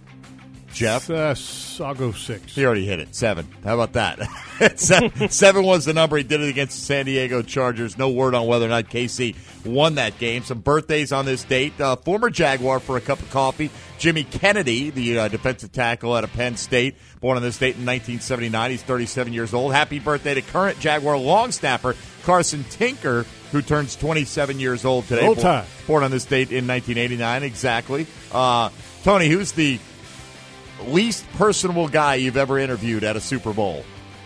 Jeff? Uh, I'll go six. He already hit it. Seven. How about that? seven, seven was the number. He did it against the San Diego Chargers. No word on whether or not K C won that game. Some birthdays on this date. Uh, former Jaguar for a cup of coffee, Jimmy Kennedy, the uh, defensive tackle out of Penn State, born on this date in nineteen seventy-nine. He's thirty-seven years old. Happy birthday to current Jaguar long snapper Carson Tinker, who turns twenty-seven years old today. Old time. Born on this date in nineteen eighty-nine, exactly. Uh, Tony, who's the least personable guy you've ever interviewed at a Super Bowl?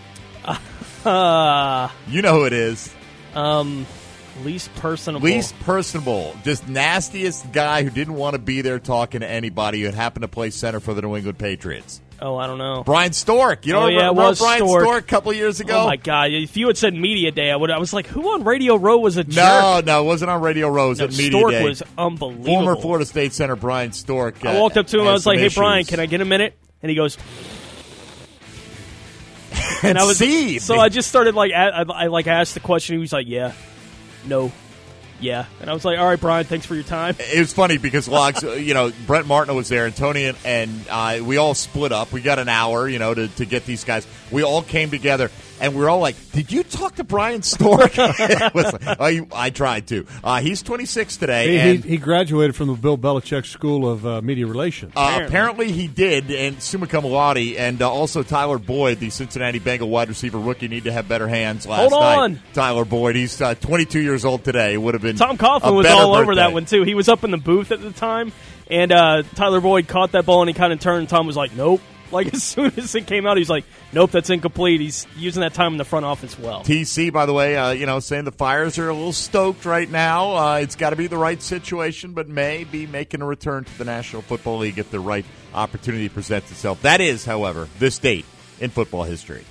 Uh, you know who it is. Um, least personable. Least personable. Just nastiest guy who didn't want to be there talking to anybody who happened to play center for the New England Patriots. Oh, I don't know. Brian Stork. You know, oh, yeah, remember it was Brian Stork. Stork a couple of years ago? Oh, my God. If you had said Media Day, I would. I was like, who on Radio Row was a jerk? No, no, it wasn't on Radio Row. It was no, at Media Stork Day. was unbelievable. Former Florida State center Brian Stork. I uh, walked up to him. I was like, hey, issues. Brian, can I get a minute? And he goes, And I was seed. So I just started like I, I like asked the question. He was like, "Yeah, no, yeah," and I was like, "All right, Brian, thanks for your time." It was funny because Logs, you know, Brent Martin was there, and Tony and, and uh, we all split up. We got an hour, you know, to, to get these guys. We all came together, and we are all like, "Did you talk to Brian Stork?" was like, I, I tried to. Uh, he's twenty-six today. He, and he, he graduated from the Bill Belichick School of uh, Media Relations. Uh, apparently. apparently he did, and Summa Cum Laude, and uh, also Tyler Boyd, the Cincinnati Bengal wide receiver rookie, need to have better hands last Hold on. night. Tyler Boyd, he's uh, twenty-two years old today. Would have been Tom Coughlin was all over that one too. He was up in the booth at the time, and uh, Tyler Boyd caught that ball and he kind of turned. And Tom was like, "Nope." Like as soon as it came out, he's like, "Nope, that's incomplete." He's using that time in the front office well. T C, by the way, uh, you know, saying the Fires are a little stoked right now. Uh, it's got to be the right situation, but may be making a return to the National Football League if the right opportunity presents itself. That is, however, this date in football history.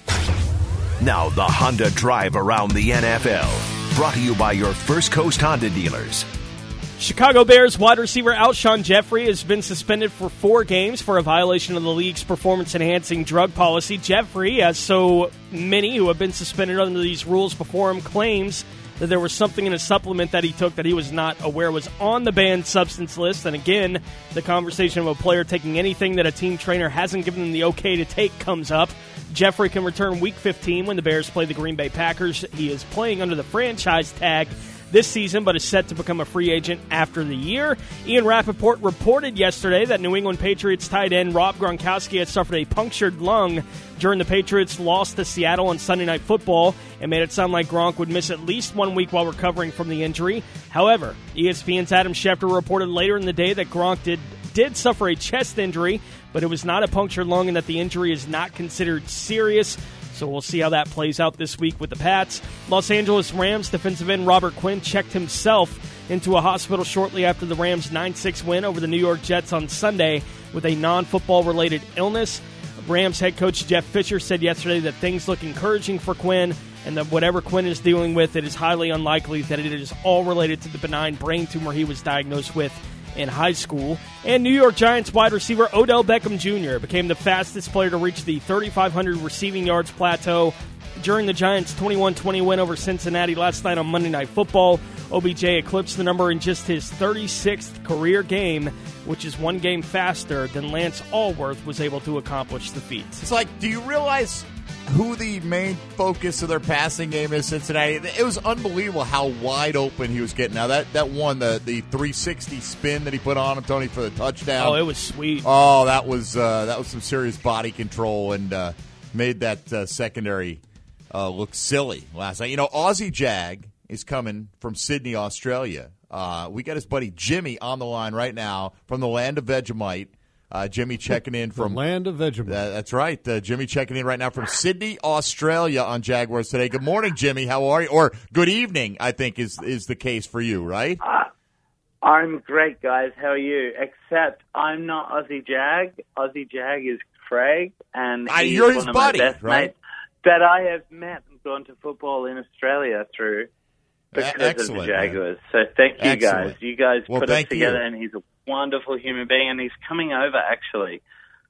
Now the Honda Drive around the N F L. Brought to you by your First Coast Honda dealers. Chicago Bears wide receiver Alshon Jeffrey has been suspended for four games for a violation of the league's performance-enhancing drug policy. Jeffrey, as so many who have been suspended under these rules before him, claims that there was something in a supplement that he took that he was not aware was on the banned substance list. And again, the conversation of a player taking anything that a team trainer hasn't given them the okay to take comes up. Jeffrey can return Week fifteen when the Bears play the Green Bay Packers. He is playing under the franchise tag this season, but is set to become a free agent after the year. Ian Rappaport reported yesterday that New England Patriots tight end Rob Gronkowski had suffered a punctured lung during the Patriots' loss to Seattle on Sunday Night Football, and made it sound like Gronk would miss at least one week while recovering from the injury. However, E S P N's Adam Schefter reported later in the day that Gronk did, did suffer a chest injury, but it was not a punctured lung and that the injury is not considered serious. So we'll see how that plays out this week with the Pats. Los Angeles Rams defensive end Robert Quinn checked himself into a hospital shortly after the Rams' nine six win over the New York Jets on Sunday with a non-football related illness. Rams head coach Jeff Fisher said yesterday that things look encouraging for Quinn, and that whatever Quinn is dealing with, it is highly unlikely that it is all related to the benign brain tumor he was diagnosed with in high school. And New York Giants wide receiver Odell Beckham Junior became the fastest player to reach the thirty-five hundred receiving yards plateau during the Giants' twenty-one twenty win over Cincinnati last night on Monday Night Football. O B J eclipsed the number in just his thirty-sixth career game, which is one game faster than Lance Allworth was able to accomplish the feat. It's like, do you realize who the main focus of their passing game is, Cincinnati? It was unbelievable how wide open he was getting. Now, that, that one, the, the three sixty spin that he put on him, Tony, for the touchdown. Oh, it was sweet. Oh, that was uh, that was some serious body control and uh, made that uh, secondary uh, look silly last night. You know, Aussie Jag is coming from Sydney, Australia. Uh, we got his buddy Jimmy on the line right now from the land of Vegemite. Uh, Jimmy checking in from the land of Vegemite. Uh, that's right. Uh, Jimmy checking in right now from Sydney, Australia on Jaguars Today. Good morning, Jimmy. How are you? Or good evening, I think is is the case for you, right? Uh, I'm great, guys. How are you? Except I'm not Aussie Jag. Aussie Jag is Craig, and uh, he's you're his one of buddy, my best right? mates that I have met and gone to football in Australia through because Excellent, of the Jaguars. Man. So thank you, Excellent. guys. You guys well, put us thank together, you. and he's a wonderful human being, and he's coming over actually.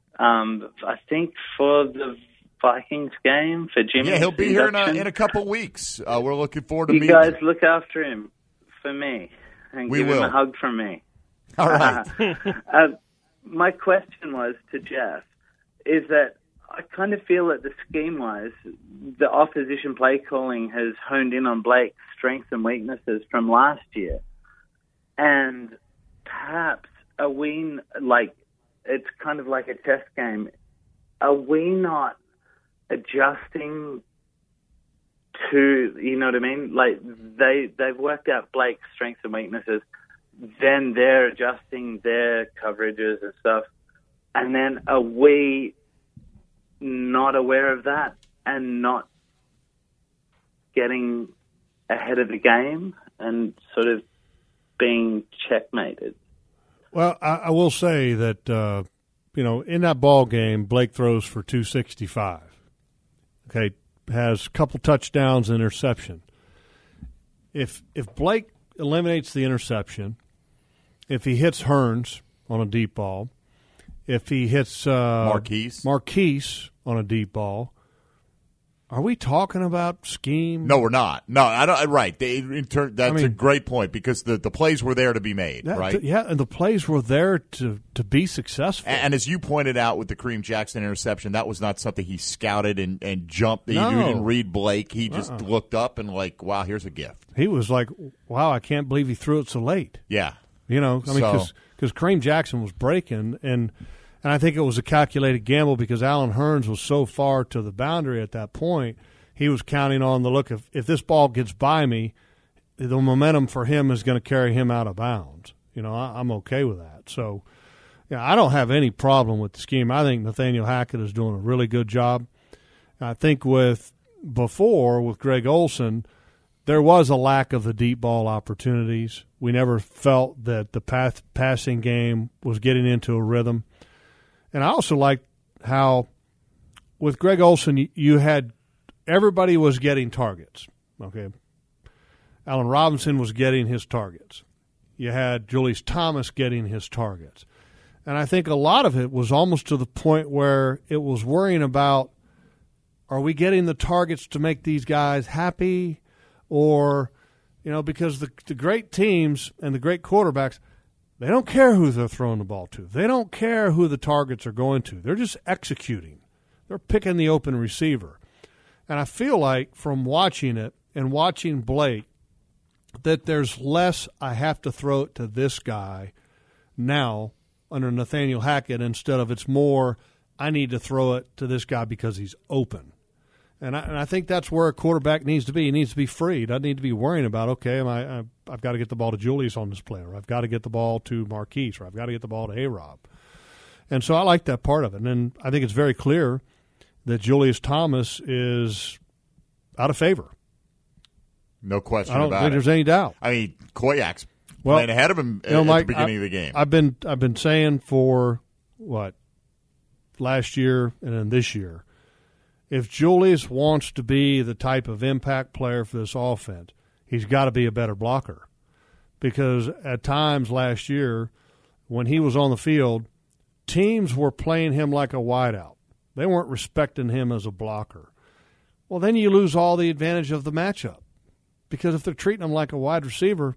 Um, I think for the Vikings game for Jimmy. Yeah, he'll be here in a, in a couple weeks. Uh, we're looking forward to you meeting. guys look after him for me and we give will. him a hug from me. All right. Uh, uh, my question was to Jeff is that I kind of feel that the scheme-wise, the opposition play calling has honed in on Blake's strengths and weaknesses from last year. And perhaps are we, like, it's kind of like a test game. Are we not adjusting to, you know what I mean? Like, they, they've worked out Blake's strengths and weaknesses. Then they're adjusting their coverages and stuff. And then are we not aware of that and not getting ahead of the game and sort of being checkmated? Well, I, I will say that, uh, you know, in that ball game, Blake throws for two sixty-five. Okay, has a couple touchdowns and interception. If if Blake eliminates the interception, if he hits Hearns on a deep ball, if he hits uh, Marquise. Marquise on a deep ball, Are we talking about scheme? No, we're not. No, I don't. Right. They, in turn, that's I mean, a great point because the, the plays were there to be made, that, right? th- yeah, and the plays were there to, to be successful. And, and as you pointed out with the Kareem Jackson interception, that was not something he scouted and, and jumped. No. He didn't read Blake. He just Uh-uh. looked up and like, wow, here's a gift. He was like, wow, I can't believe he threw it so late. Yeah. You know, I mean, because So- Kareem Jackson was breaking, and and I think it was a calculated gamble because Allen Hurns was so far to the boundary at that point. He was counting on the look, if, if this ball gets by me, the momentum for him is going to carry him out of bounds. You know, I, I'm okay with that. So, yeah, I don't have any problem with the scheme. I think Nathaniel Hackett is doing a really good job. I think with before, with Greg Olson, there was a lack of the deep ball opportunities. We never felt that the path, passing game was getting into a rhythm. And I also liked how with Greg Olson, you, you had – everybody was getting targets, okay? Allen Robinson was getting his targets. You had Julius Thomas getting his targets. And I think a lot of it was almost to the point where it was worrying about, are we getting the targets to make these guys happy? Or, you know, because the, the great teams and the great quarterbacks, they don't care who they're throwing the ball to. They don't care who the targets are going to. They're just executing. They're picking the open receiver. And I feel like from watching it and watching Blake that there's less I have to throw it to this guy now under Nathaniel Hackett instead of it's more I need to throw it to this guy because he's open. And I, and I think that's where a quarterback needs to be. He needs to be free. He doesn't need to be worrying about, okay, am I, I, I've got to get the ball to Julius on this play, or I've got to get the ball to Marquise, or I've got to get the ball to A-Rob. And so I like that part of it. And then I think it's very clear that Julius Thomas is out of favor. No question I don't about think it. there's any doubt. I mean, Koyak's well, playing ahead of him you know, at Mike, the beginning I, of the game. I've been I've been saying for what last year and then this year, if Julius wants to be the type of impact player for this offense, he's got to be a better blocker. Because at times last year, when he was on the field, teams were playing him like a wideout. They weren't respecting him as a blocker. Well, then you lose all the advantage of the matchup. Because if they're treating him like a wide receiver,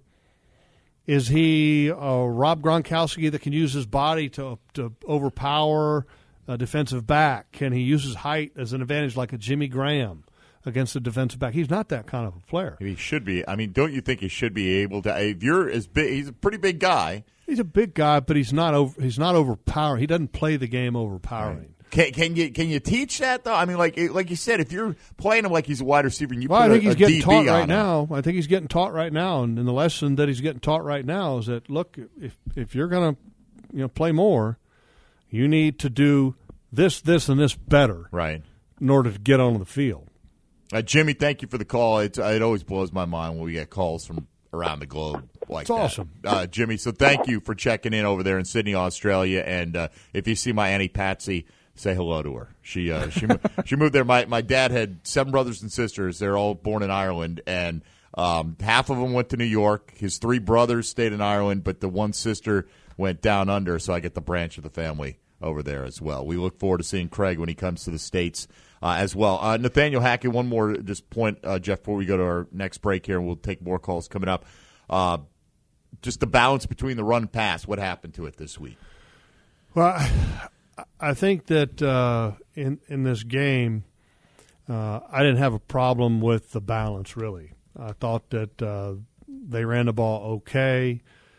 is he a Rob Gronkowski that can use his body to to overpower a defensive back? Can he use his height as an advantage like a Jimmy Graham against a defensive back? He's not that kind of a player. He should be. I mean, don't you think he should be able to? If you're as big, he's a pretty big guy. He's a big guy, but he's not over. He's not overpowering. He doesn't play the game overpowering. Right. Can, can you can you teach that though? I mean, like like you said, if you're playing him like he's a wide receiver, and you well, put I think a, he's a getting D B taught right on now. I think he's getting taught right now, and, and the lesson that he's getting taught right now is that look, if if you're going to you know play more, you need to do this, this, and this better, right, in order to get on the field. Uh, Jimmy, thank you for the call. It it always blows my mind when we get calls from around the globe like it's that. awesome, uh, Jimmy. So thank you for checking in over there in Sydney, Australia. And uh, if you see my Auntie Patsy, say hello to her. She uh, she she moved there. My my dad had seven brothers and sisters. They're all born in Ireland, and um, half of them went to New York. His three brothers stayed in Ireland, but the one sister went down under. So I get the branch of the family over there as well. We look forward to seeing Craig when he comes to the States uh, as well. Uh, Nathaniel Hackett, one more just point, uh, Jeff, before we go to our next break here, and we'll take more calls coming up. Uh, just the balance between the run and pass. What happened to it this week? Well, I think that uh, in in this game, uh, I didn't have a problem with the balance, really. I thought that uh, they ran the ball okay.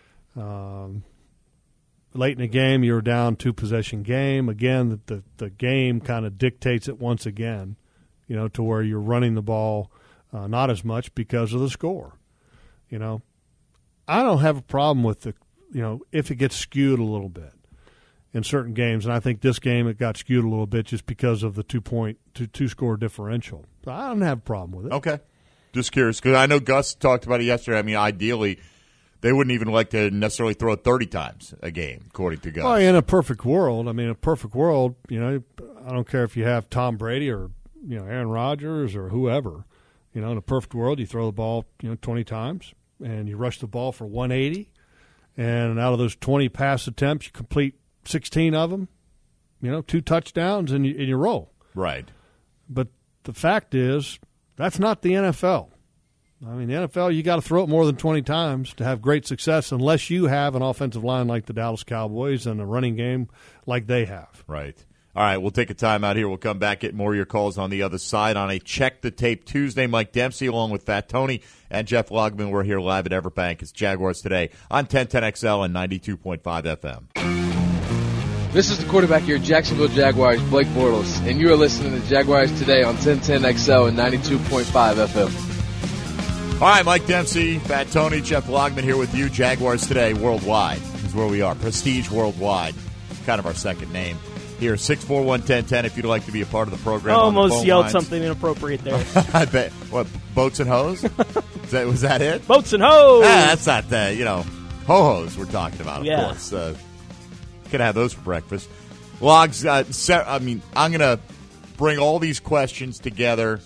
Um, late in the game, you were down two-possession game. Again, the, the, the game kind of dictates it once again, you know, to where you're running the ball uh, not as much because of the score. You know, I don't have a problem with the, you know, if it gets skewed a little bit in certain games, and I think this game it got skewed a little bit just because of the two-point, two, two-score differential. So I don't have a problem with it. Okay. Just curious, because I know Gus talked about it yesterday. I mean, ideally, they wouldn't even like to necessarily throw it thirty times a game, according to Gus. Well, in a perfect world, I mean, a perfect world, you know, I don't care if you have Tom Brady or, you know, Aaron Rodgers or whoever. You know, in a perfect world, you throw the ball, you know, twenty times, and you rush the ball for one eighty, and out of those twenty pass attempts, you complete sixteen of them, you know, two touchdowns, and you, and you roll. Right. But the fact is that's not the N F L. I mean, the N F L, you got to throw it more than twenty times to have great success unless you have an offensive line like the Dallas Cowboys and a running game like they have. Right. All right, we'll take a time out here. We'll come back, get more of your calls on the other side on a Check the Tape Tuesday. Mike Dempsey along with Fat Tony and Jeff Logman. We're here live at Everbank. It's Jaguars Today on ten ten X L and ninety-two point five F M. This is the quarterback of your Jacksonville Jaguars, Blake Bortles, and you are listening to Jaguars Today on ten ten X L and ninety-two point five F M. All right, Mike Dempsey, Fat Tony, Jeff Logman here with you. Jaguars Today Worldwide is where we are. Prestige Worldwide, kind of our second name. Here, six four one, one oh one oh if you'd like to be a part of the program. I almost the yelled lines. something inappropriate there. I bet. What, boats and hoes? Is that, was that it? Boats and hoes! Ah, that's not the, you know, ho-hos we're talking about, of yeah. course. Uh, could have those for breakfast. Logs, uh, I mean, I'm going to bring all these questions together,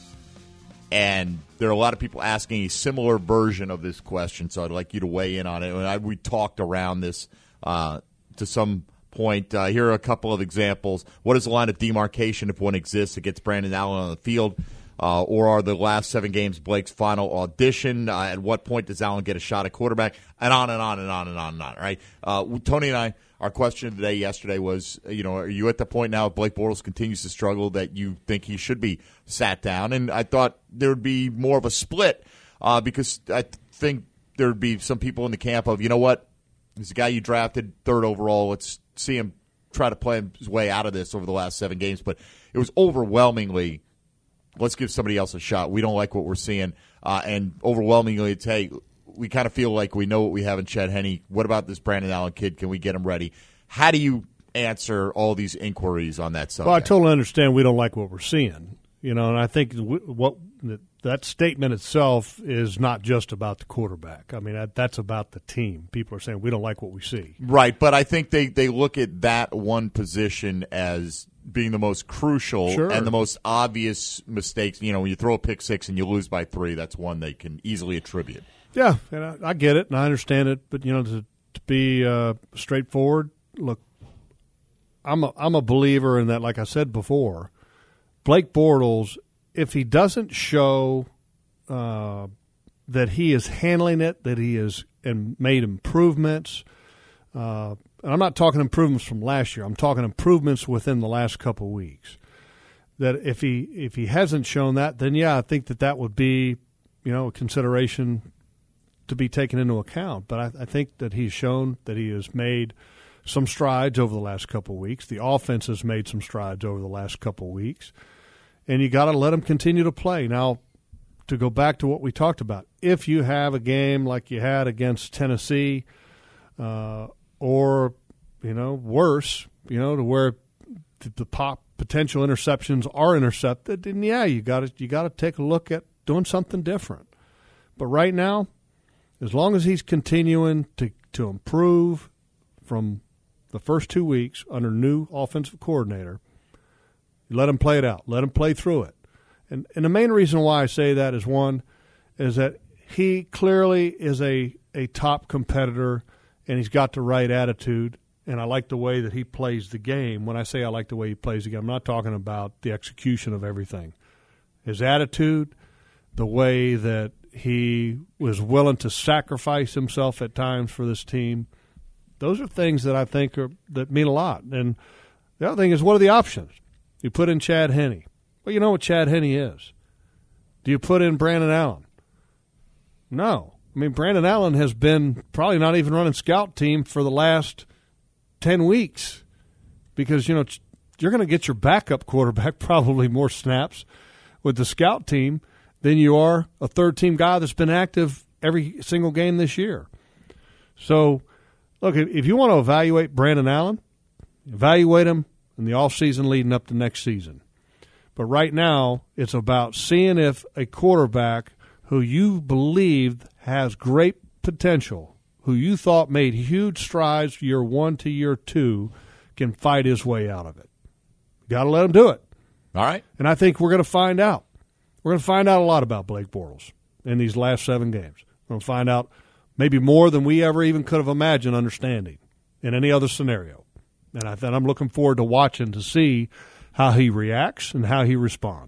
and there are a lot of people asking a similar version of this question, so I'd like you to weigh in on it. And I, we talked around this uh, to some point. Uh, here are a couple of examples. What is the line of demarcation, if one exists, against Brandon Allen on the field? Uh, or are the last seven games Blake's final audition? Uh, at what point does Allen get a shot at quarterback? And on and on and on and on and on, right? Uh, Tony and I, our question today, yesterday was, you know, are you at the point now if Blake Bortles continues to struggle that you think he should be sat down? And I thought there would be more of a split uh, because I think there would be some people in the camp of, you know what, he's a guy you drafted third overall. Let's see him try to play his way out of this over the last seven games. But it was overwhelmingly, let's give somebody else a shot. We don't like what we're seeing. Uh, and overwhelmingly, it's, hey, we kind of feel like we know what we have in Chad Henne. What about this Brandon Allen kid? Can we get him ready? How do you answer all these inquiries on that subject? Well, I totally understand we don't like what we're seeing. You know, and I think what that statement itself is not just about the quarterback. I mean, that, that's about the team. People are saying we don't like what we see. Right, but I think they, they look at that one position as being the most crucial sure. and the most obvious mistakes. You know, when you throw a pick six and you lose by three, that's one they can easily attribute. Yeah, and I, I get it and I understand it, but you know, to, to be uh, straightforward, look, I'm a, I'm a believer in that. Like I said before, Blake Bortles, if he doesn't show uh, that he is handling it, that he has and made improvements, uh, and I'm not talking improvements from last year. I'm talking improvements within the last couple of weeks. That if he if he hasn't shown that, then yeah, I think that that would be, you know, a consideration to be taken into account. But I, I think that he's shown that he has made some strides over the last couple of weeks. The offense has made some strides over the last couple of weeks. And you got to let him continue to play. Now, to go back to what we talked about, if you have a game like you had against Tennessee, uh, or, you know, worse, you know, to where the, the pop potential interceptions are intercepted, then yeah, you got to you got to take a look at doing something different. But right now, as long as he's continuing to, to improve from the first two weeks under new offensive coordinator, you let him play it out. Let him play through it. And and the main reason why I say that is, one, is that he clearly is a, a top competitor and he's got the right attitude, and I like the way that he plays the game. When I say I like the way he plays the game, I'm not talking about the execution of everything. His attitude, the way that he was willing to sacrifice himself at times for this team, those are things that I think are that mean a lot. And the other thing is, what are the options? You put in Chad Henne. Well, you know what Chad Henne is. Do you put in Brandon Allen? No. I mean, Brandon Allen has been probably not even running scout team for the last ten weeks because, you know, you're going to get your backup quarterback probably more snaps with the scout team than you are a third-team guy that's been active every single game this year. So, look, if you want to evaluate Brandon Allen, evaluate him in the offseason leading up to next season. But right now, it's about seeing if a quarterback who you believed has great potential, who you thought made huge strides year one to year two, can fight his way out of it. Got to let him do it. All right. And I think we're going to find out. We're going to find out a lot about Blake Bortles in these last seven games. We're going to find out maybe more than we ever even could have imagined understanding in any other scenario. And I think I'm looking forward to watching to see how he reacts and how he responds.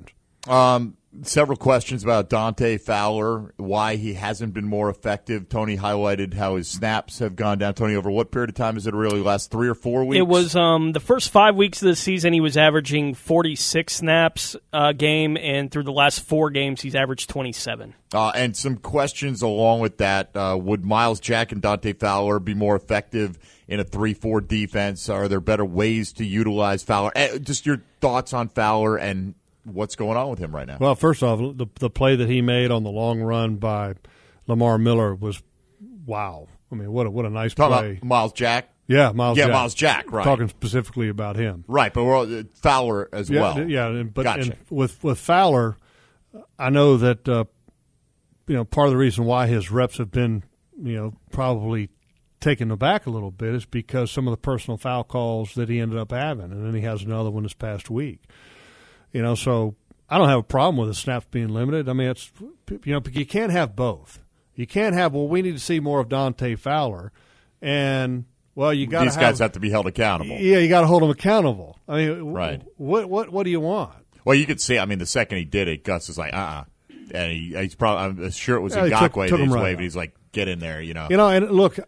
Um, several questions about Dante Fowler, why he hasn't been more effective. Tony highlighted how his snaps have gone down. Tony, over what period of time is it really last three or four weeks? It was um, the first five weeks of the season, he was averaging forty-six snaps a game, and through the last four games, he's averaged twenty-seven. Uh, and some questions along with that. Uh, would Miles Jack and Dante Fowler be more effective in a three four defense? Are there better ways to utilize Fowler? Uh, just your thoughts on Fowler and what's going on with him right now? Well, first off, the the play that he made on the long run by Lamar Miller was wow. I mean, what a, what a nice Talking play. About Miles Jack? Yeah, Miles yeah, Jack. Miles Jack, right. Talking specifically about him. Right, but we're all, uh, Fowler as yeah, well. Yeah, and, but gotcha. and with, with Fowler, I know that uh, you know part of the reason why his reps have been, you know, probably taken aback a little bit is because some of the personal foul calls that he ended up having, and then he has another one this past week. You know, so I don't have a problem with the snaps being limited. I mean, it's, you know, you can't have both. You can't have, well, we need to see more of Dante Fowler, and, well, you got These have, guys have to be held accountable. Yeah, you got to hold them accountable. I mean, right. what what what do you want? Well, you could see, I mean, the second he did it, Gus was like, uh-uh. And he, he's probably, I'm sure it was yeah, Ngakoue that he's right waving. He's like, get in there, you know. You know, and look,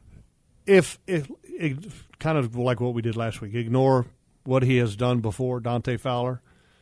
if, if, it, kind of like what we did last week, ignore what he has done before, Dante Fowler.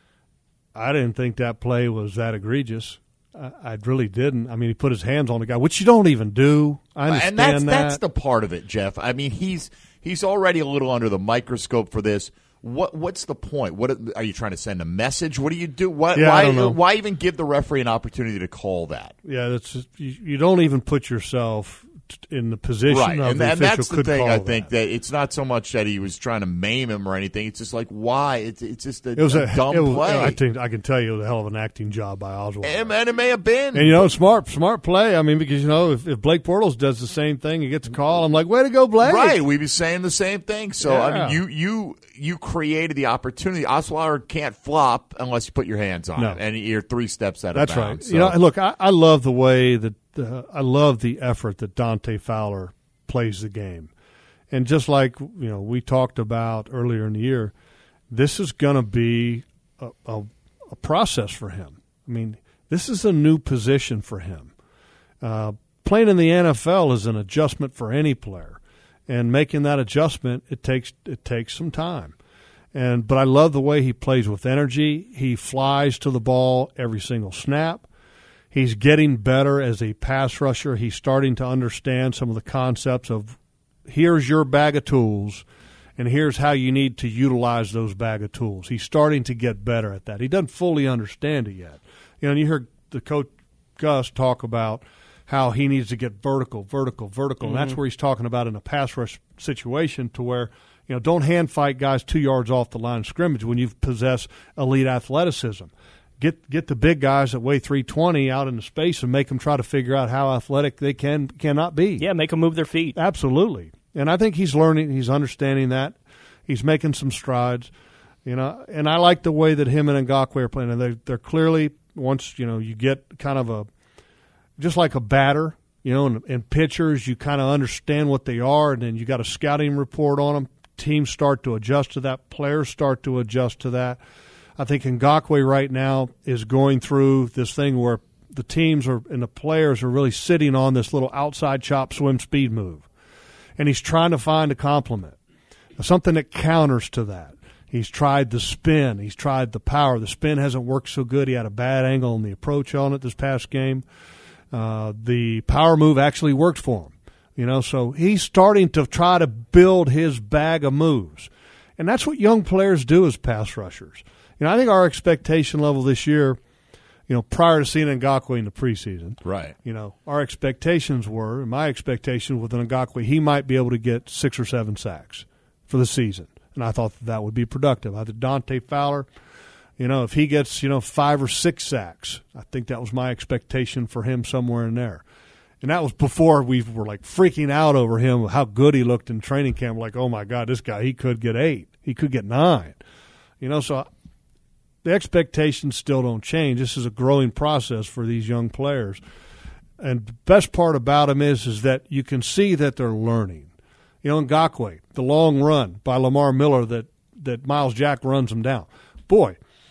I didn't think that play was that egregious. I, I really didn't. I mean, he put his hands on the guy, which you don't even do. I understand and that's, that. that's the part of it, Jeff. I mean, he's he's already a little under the microscope for this. What what's the point? What are you trying to send a message? What do you do? Why yeah, why, I don't know. why even give the referee an opportunity to call that? Yeah, that's just, you, you don't even put yourself in the position right. of and, the and official that's the could thing. call I that. think that it's not so much that he was trying to maim him or anything. It's just like why? It's it's just a, It was a, a, dumb it was, play. I think I can tell you it was a hell of an acting job by Oswald. And, and it may have been. And you know, smart, smart play. I mean, because you know, if, if Blake Bortles does the same thing, he gets a call. I'm like, way to go, Blake! Right, we'd be saying the same thing. So Yeah. I mean, you you you created the opportunity. Osweiler can't flop unless you put your hands on No. it, and you're three steps out That's of bounds. right. You know, look, I, I love the way that uh, I love the effort that Dante Fowler plays the game, and just like you know, we talked about earlier in the year, this is going to be a, a, a process for him. I mean, this is a new position for him. Uh, playing in the N F L is an adjustment for any player, and making that adjustment it takes it takes some time. And but I love the way he plays with energy. He flies to the ball every single snap. He's getting better as a pass rusher. He's starting to understand some of the concepts of here's your bag of tools, and here's how you need to utilize those bag of tools. He's starting to get better at that. He doesn't fully understand it yet. You know, and you heard the coach Gus talk about how he needs to get vertical, vertical, vertical, Mm-hmm. and that's where he's talking about in a pass rush situation to where, you know, don't hand fight guys two yards off the line of scrimmage when you possess elite athleticism. Get get the big guys that weigh three twenty out into space and make them try to figure out how athletic they can cannot be. Yeah, make them move their feet. Absolutely. And I think he's learning, he's understanding that. He's making some strides. You know, and I like the way that him and Ngakoue are playing. And they they're clearly, once, you know, you get kind of a just like a batter, you know, and, and pitchers, you kind of understand what they are, and then you got a scouting report on them. Teams start to adjust to that. Players start to adjust to that. I think Ngakoue right now is going through this thing where the teams are and the players are really sitting on this little outside chop swim speed move. And he's trying to find a complement, something that counters to that. He's tried the spin. He's tried the power. The spin hasn't worked so good. He had a bad angle on the approach on it this past game. Uh, the power move actually worked for him. You know, so he's starting to try to build his bag of moves. And that's what young players do as pass rushers. You know, I think our expectation level this year, you know, prior to seeing Ngakoue in the preseason, right? You know, our expectations were, and my expectation with Ngakoue, he might be able to get six or seven sacks for the season, and I thought that, that would be productive. I think Dante Fowler, you know, if he gets, you know, five or six sacks, I think that was my expectation for him somewhere in there. And that was before we were like freaking out over him, how good he looked in training camp. Like, oh my God, this guy, he could get eight, he could get nine, you know. So the expectations still don't change. This is a growing process for these young players. And the best part about them is, is that you can see that they're learning. You know, Ngakoue, the long run by Lamar Miller that, that Miles Jack runs him down. Boy,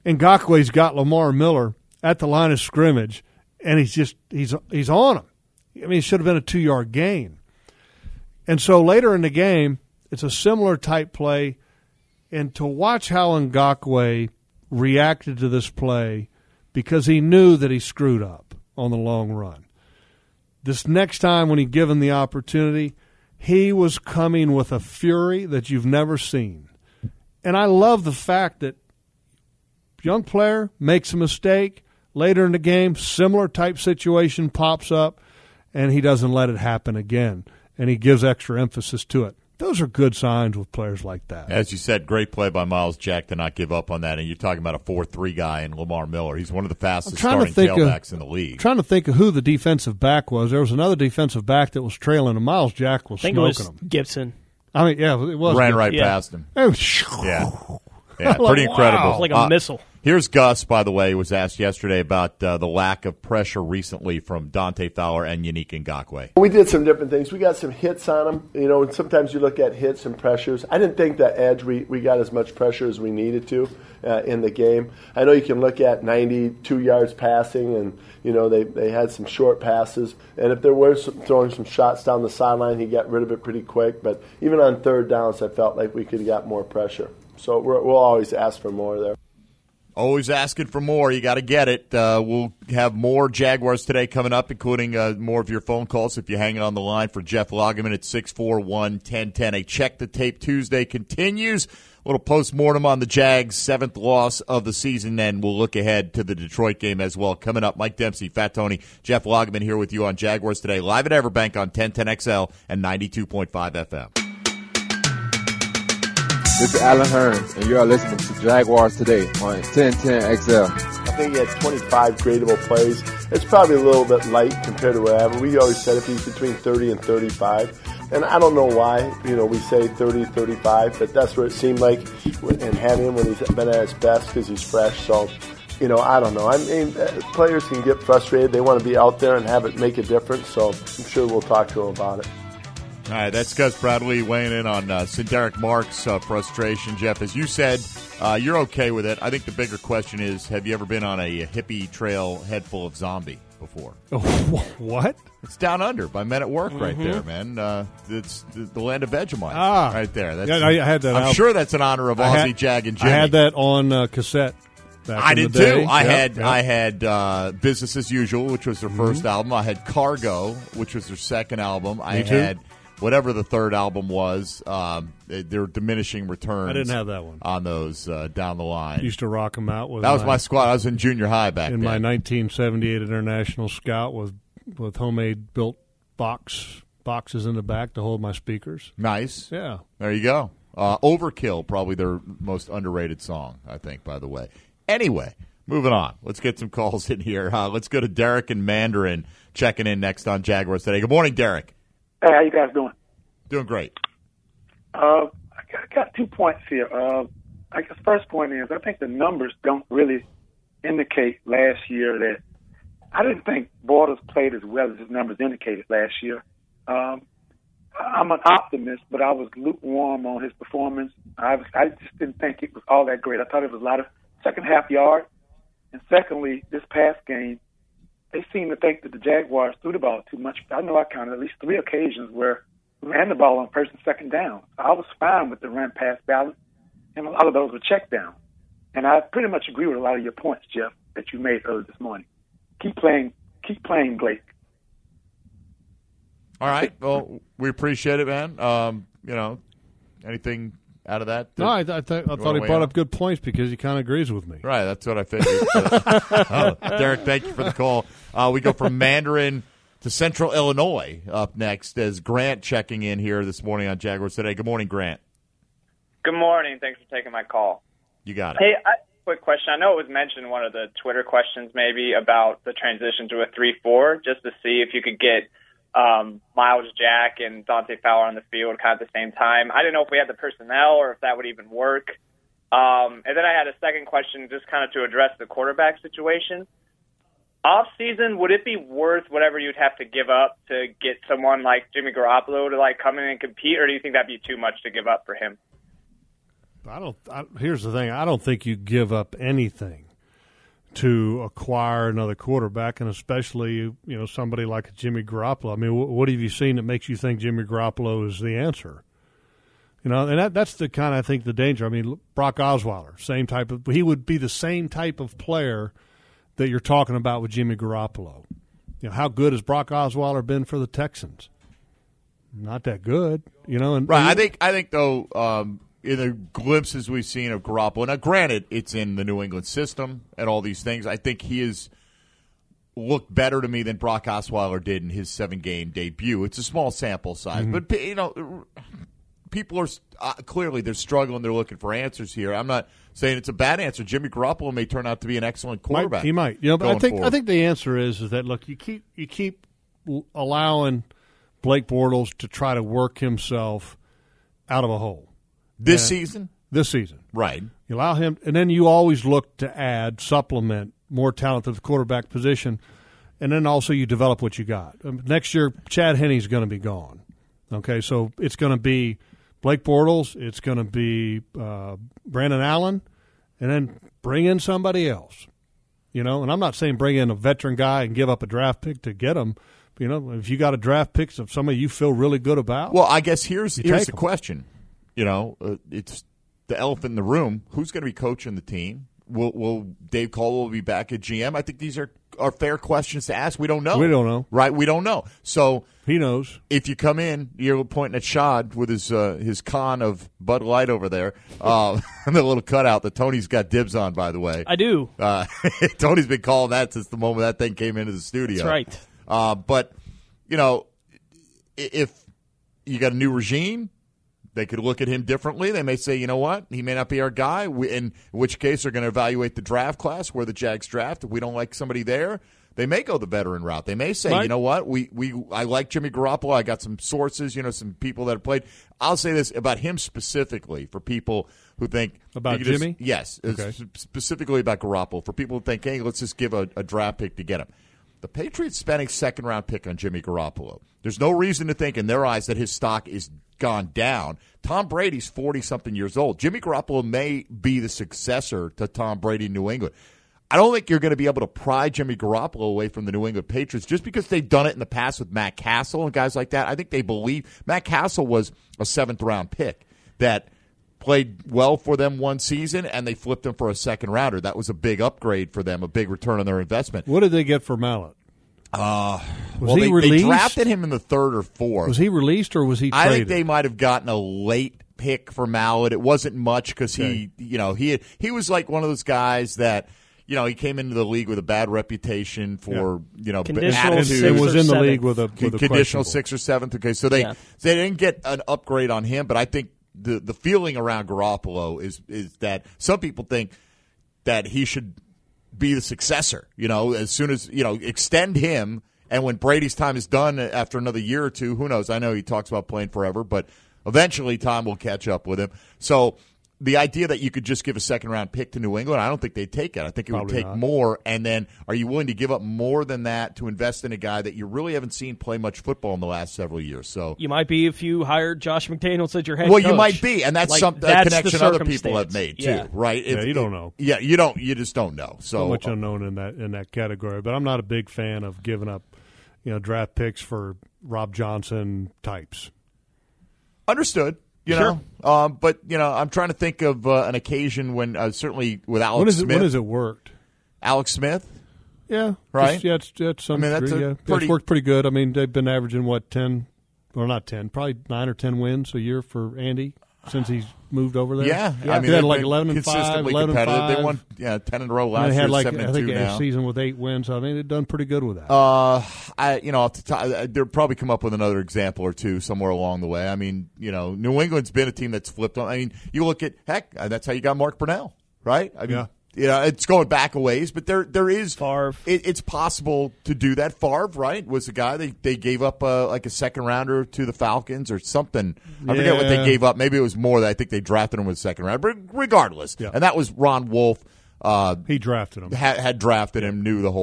Ngakwe's got Lamar Miller at the line of scrimmage, and he's just he's he's on him. I mean, it should have been a two-yard gain. And so later in the game, it's a similar type play, and to watch how Ngakwe reacted to this play because he knew that he screwed up on the long run. This next time when he given the opportunity, he was coming with a fury that you've never seen. And I love the fact that young player makes a mistake, later in the game, similar type situation pops up, and he doesn't let it happen again, and he gives extra emphasis to it. Those are good signs with players like that. As you said, great play by Miles Jack to not give up on that, and you're talking about a four three guy in Lamar Miller. He's one of the fastest starting tailbacks of, in the league. I'm trying to think of who the defensive back was. There was another defensive back that was trailing, and Miles Jack was I think smoking it was him. Gibson. I mean, yeah, it was. Ran good. right yeah. past him. Was, yeah. Yeah, like, pretty wow. incredible. It's like a uh, missile. Here's Gus, by the way, was asked yesterday about uh, the lack of pressure recently from Dante Fowler and Yannick Ngakoue. We did some different things. We got some hits on him. You know, and sometimes you look at hits and pressures. I didn't think that edge, we, we got as much pressure as we needed to uh, in the game. I know you can look at ninety-two yards passing, and, you know, they, they had some short passes. And if there were some, throwing some shots down the sideline, he got rid of it pretty quick. But even on third downs, I felt like we could have got more pressure. So we're, we'll always ask for more there. Always asking for more. You got to get it. Uh, we'll have more Jaguars today coming up, including uh, more of your phone calls if you're hanging on the line for Jeff Lageman at six four one, one zero one zero. A Check the Tape Tuesday continues. A little post-mortem on the Jags' seventh loss of the season, and we'll look ahead to the Detroit game as well. Coming up, Mike Dempsey, Fat Tony, Jeff Lageman here with you on Jaguars Today, live at Everbank on ten ten X L and ninety-two point five F M. This is Alan Hearns, and you are listening to Jaguars Today on ten ten X L. I think he had twenty-five gradable plays. It's probably a little bit light compared to whatever. We always said if he's between thirty and thirty-five. And I don't know why, you know, we say thirty, thirty-five, but that's what it seemed like and had him when he's been at his best because he's fresh. So, you know, I don't know. I mean, players can get frustrated. They want to be out there and have it make a difference. So I'm sure we'll talk to him about it. All right, that's Gus Bradley weighing in on uh, Derek Mark's uh, frustration. Jeff, as you said, uh, you're okay with it. I think the bigger question is, have you ever been on a hippie trail head full of zombie before? What? It's Down Under by Men at Work Mm-hmm. right there, man. Uh, it's the, the land of Vegemite ah, right there. That's, yeah, I had that. I'm out. sure that's in honor of I Ozzie, had, Jag, and Jimmy. I had that on uh, cassette. Back I in did the day. too. I yep, had yep. I had uh, Business as Usual, which was their Mm-hmm. first album. I had Cargo, which was their second album. I Me too. had whatever the third album was. Um, they're diminishing returns. I didn't have that one on those uh, down the line. Used to rock them out with that was my, my squad. I was in junior high back in then. my nineteen seventy-eight International Scout with with homemade built box boxes in the back to hold my speakers. Nice. Yeah. There you go. Uh, Overkill, probably their most underrated song, I think, by the way. Anyway, moving on. Let's get some calls in here. Uh, let's go to Derek and Mandarin checking in next on Jaguars Today. Good morning, Derek. Hey, how you guys doing? Doing great. Uh, I got, I got two points here. Uh, I guess first point is I think the numbers don't really indicate last year that I didn't think Borders played as well as his numbers indicated last year. Um, I'm an optimist, but I was lukewarm on his performance. I, was, I just didn't think it was all that great. I thought it was a lot of second half yards. And secondly, this past game, they seem to think that the Jaguars threw the ball too much. I know I counted at least three occasions where we ran the ball on first and second down. I was fine with the run-pass balance, and a lot of those were check down. And I pretty much agree with a lot of your points, Jeff, that you made earlier this morning. Keep playing, keep playing Blake. All right. Well, we appreciate it, man. Um, you know, anything out of that? No, I, I, th- I thought he brought up good points because he kind of agrees with me. Right, that's what I figured. uh, Derek, thank you for the call. Uh, we go from Mandarin to Central Illinois up next as Grant checking in here this morning on Jaguars Today. Good morning, Grant. Good morning. Thanks for taking my call. You got it. Hey, I, quick question. I know it was mentioned in one of the Twitter questions maybe about the transition to a three four, just to see if you could get um, Miles Jack and Dante Fowler on the field kind of at the same time. I didn't know if we had the personnel or if that would even work. Um, and then I had a second question just kind of to address the quarterback situation. Off season, would it be worth whatever you'd have to give up to get someone like Jimmy Garoppolo to like come in and compete, or do you think that'd be too much to give up for him? I don't. I, here's the thing. I don't think you give up anything to acquire another quarterback, and especially you know somebody like Jimmy Garoppolo. I mean, w- what have you seen that makes you think Jimmy Garoppolo is the answer? You know, and that, that's the kind of, I think, the danger. I mean, Brock Osweiler, same type of. He would be the same type of player that you're talking about with Jimmy Garoppolo. You know, how good has Brock Osweiler been for the Texans? Not that good. You know, and right. and I think. I think though. Um, in the glimpses we've seen of Garoppolo, now granted, it's in the New England system and all these things. I think he has looked better to me than Brock Osweiler did in his seven-game debut. It's a small sample size, Mm-hmm. but you know. People are uh, clearly they're struggling. They're looking for answers here. I'm not saying it's a bad answer. Jimmy Garoppolo may turn out to be an excellent quarterback. Might, he might, you know. But I think forward. I think the answer is is that look, you keep you keep allowing Blake Bortles to try to work himself out of a hole this and, season. This season, right? You allow him, and then you always look to add, supplement more talent to the quarterback position, and then also you develop what you got. Um, next year, Chad Henne's going to be gone. Okay, so it's going to be Blake Bortles, it's going to be uh, Brandon Allen, and then bring in somebody else. You know, and I'm not saying bring in a veteran guy and give up a draft pick to get him. You know, if you got a draft pick of somebody you feel really good about. Well, I guess here's you here's the them. question. You know, uh, it's the elephant in the room. Who's going to be coaching the team? Will Will Dave Caldwell be back at G M? I think these are are fair questions to ask. We don't know. We don't know. Right? We don't know. So he knows. If you come in, you're pointing at Shad with his uh, his con of Bud Light over there. Uh, the little cutout that Tony's got dibs on, by the way. I do. Uh, Tony's been calling that since the moment that thing came into the studio. That's right. Uh, but, you know, if you got a new regime, they could look at him differently. They may say, you know what, he may not be our guy, we, in which case they're going to evaluate the draft class where the Jags draft. If we don't like somebody there, they may go the veteran route. They may say, Right. you know what, we, we I like Jimmy Garoppolo. I got some sources, you know, some people that have played. I'll say this about him specifically for people who think. About you could just- Jimmy? yes, Okay. s- specifically about Garoppolo. For people who think, hey, let's just give a, a draft pick to get him. The Patriots spending second-round pick on Jimmy Garoppolo. There's no reason to think in their eyes that his stock is gone down. Tom Brady's forty-something years old. Jimmy Garoppolo may be the successor to Tom Brady in New England. I don't think you're going to be able to pry Jimmy Garoppolo away from the New England Patriots just because they've done it in the past with Matt Castle and guys like that. I think they believe Matt Castle was a seventh-round pick that played well for them one season, and they flipped him for a second-rounder. That was a big upgrade for them, a big return on their investment. What did they get for Mallet? Uh, Was well, he they, they released? drafted him in the third or fourth. Was he released or was he I traded? think they might have gotten a late pick for Mallet. It wasn't much because he, you know, he had, he was like one of those guys that, you know, he came into the league with a bad reputation for, you know, Conditional attitude. sixth It was or in the seventh. league with a, with a conditional questionable. sixth or seventh. Okay, so they Yeah. they didn't get an upgrade on him, but I think the the feeling around Garoppolo is is that some people think that he should be the successor. You know, as soon as you know, extend him, and when Brady's time is done after another year or two, who knows? I know he talks about playing forever, but eventually time will catch up with him. So the idea that you could just give a second round pick to New England, I don't think they'd take it. I think it Probably would take not. more. And then are you willing to give up more than that to invest in a guy that you really haven't seen play much football in the last several years? So You might be if you hired Josh McDaniels as your head well, coach. you might be, and that's Like, something that's a the connection other people have circumstance. made too, Yeah. right? Yeah, you don't know. Yeah, you don't. You just don't know. So, So much unknown in that in that category. But I'm not a big fan of giving up, you know, draft picks for Rob Johnson types. understood. You Sure. know, um, but you know, I'm trying to think of uh, an occasion when uh, certainly with Alex When is it? Smith. When has it worked? Alex Smith. Yeah, Right? Just, yeah, it's, it's some I mean, that's degree, a yeah. pretty- It's worked pretty good. I mean, they've been averaging what ten, or not ten, probably nine or ten wins a year for Andy since he's moved over there. Yeah, yeah. I mean, they had they've like been eleven and five, consistently eleven and competitive. five. They won, yeah, ten in a row And last they had year, like seven I and think two a now. season with eight wins. So I mean, they've done pretty good with that. Uh, I you know off the top, they'll probably come up with another example or two somewhere along the way. I mean, you know, New England's been a team that's flipped on. I mean, you look at heck, uh, that's how you got Mark Brunell, right? I mean, Yeah. you know, it's going back a ways, but there there is Favre. It, it's possible to do that. Favre, right, was the guy they they gave up uh, like a second rounder to the Falcons or something. I forget what they Yeah. gave up. Maybe it was more that I think they drafted him with a second round. But regardless, Yeah. and that was Ron Wolf. Uh, he drafted him. had, had drafted him, knew the whole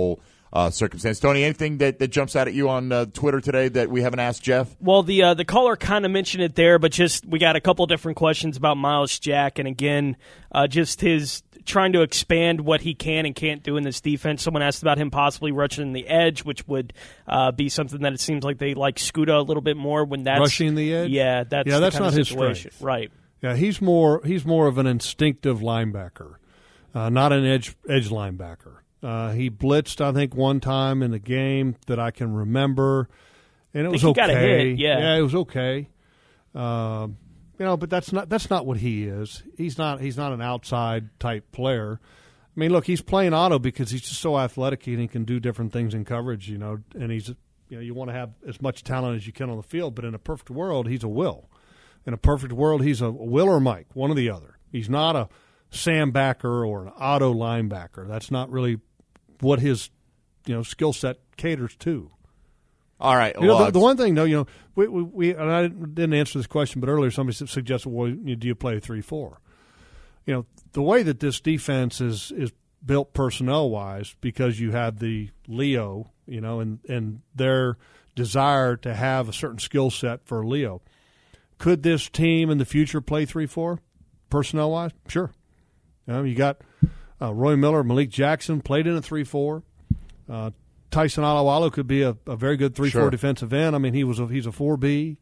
uh, circumstance. Tony, anything that, that jumps out at you on uh, Twitter today that we haven't asked Jeff? Well, the uh, the caller kind of mentioned it there, but just we got a couple different questions about Myles Jack, and again, uh, just his trying to expand what he can and can't do in this defense. Someone asked about him possibly rushing the edge, which would uh, be something that it seems like they like Scuda a little bit more when that's rushing the edge. Yeah, that's yeah, that's the kind not of his situation. strength. Right. Yeah, he's more he's more of an instinctive linebacker, uh, not an edge edge linebacker. Uh, he blitzed, I think, one time in the game that I can remember, and it was think he okay. got a hit, yeah. yeah, it was okay. Uh, you know, but that's not that's not what he is. He's not he's not an outside type player. I mean, look, he's playing Otto because he's just so athletic and he can do different things in coverage. You know, and he's you know you want to have as much talent as you can on the field, but in a perfect world, he's a Will. In a perfect world, he's a Will or Mike, one or the other. He's not a Sam backer or an Otto linebacker. That's not really what his you know skill set caters to. All right. You know, well, the, the one thing, though, you know, we, we, we and I didn't answer this question, but earlier somebody suggested, well, do you play three four? You know, the way that this defense is is built personnel-wise, because you have the Leo, you know, and, and their desire to have a certain skill set for Leo. Could this team in the future play three four personnel-wise? Sure. You know, you got uh, Roy Miller, Malik Jackson played in a three four. Uh, Tyson Alualu could be a, a very good three four Sure. defensive end. I mean, he was a, he's a four B.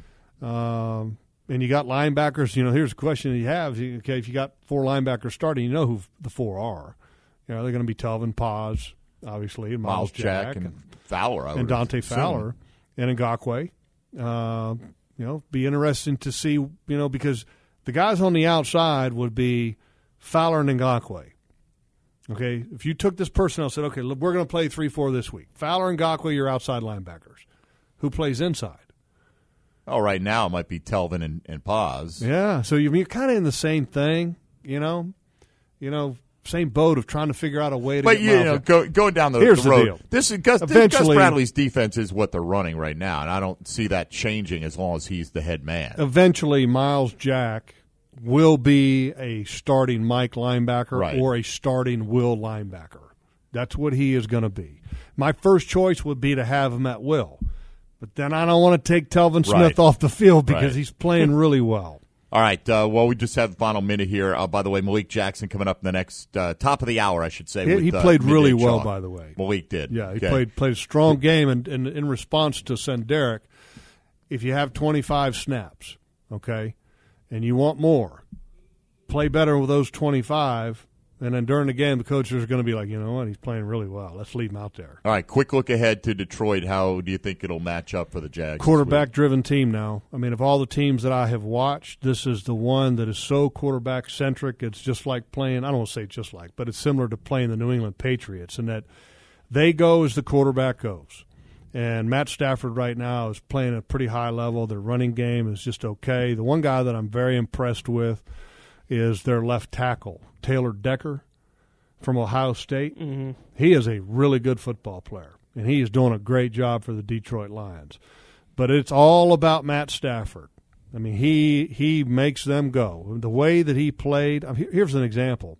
Um, and you got linebackers. You know, here's a question you have. You- Okay, if you got four linebackers starting, you know who the four are. You know, they're going to be Telvin Paz, obviously, and Myles Myles Jack, Jack and Fowler, I and would Dante assume. Fowler, and Ngakoue. Uh, you know, be interesting to see, you know, because the guys on the outside would be Fowler and Ngakoue. Okay, if you took this personnel and said, okay, look, we're going to play three four this week. Fowler and Ngakoue, your outside linebackers. Who plays inside? Oh, right now it might be Telvin and, and Paz. Yeah, so you're, you're kind of in the same thing, you know, you know, same boat of trying to figure out a way to But get you Myles know, Jack. go, going down the, Here's the the road, deal. this is Gus, this, Gus Eventually- Bradley's defense is what they're running right now, and I don't see that changing as long as he's the head man. Eventually, Myles Jack will be a starting Mike linebacker Right. or a starting Will linebacker. That's what he is going to be. My first choice would be to have him at Will. But then I don't want to take Telvin Smith Right. off the field because Right. he's playing really well. All right. Uh, well, we just have the final minute here. Uh, by the way, Malik Jackson coming up in the next uh, top of the hour, I should say. He, with, he uh, played really Midday well, Chalk. by the way. Malik did. Yeah, he Okay. played played a strong game, and, and in response to Senderic, if you have twenty-five snaps, okay, and you want more, play better with those twenty-five, and then during the game, the coaches are going to be like, you know what, he's playing really well. Let's leave him out there. All right. Quick look ahead to Detroit. How do you think it'll match up for the Jags? this week? Quarterback-driven team now. I mean, of all the teams that I have watched, this is the one that is so quarterback-centric. It's just like playing, I don't want to say just like, but it's similar to playing the New England Patriots in that they go as the quarterback goes. And Matt Stafford right now is playing at a pretty high level. Their running game is just okay. The one guy that I'm very impressed with is their left tackle, Taylor Decker from Ohio State. Mm-hmm. He is a really good football player, and he is doing a great job for the Detroit Lions. But it's all about Matt Stafford. I mean, he he makes them go. The way that he played, I mean, here's an example.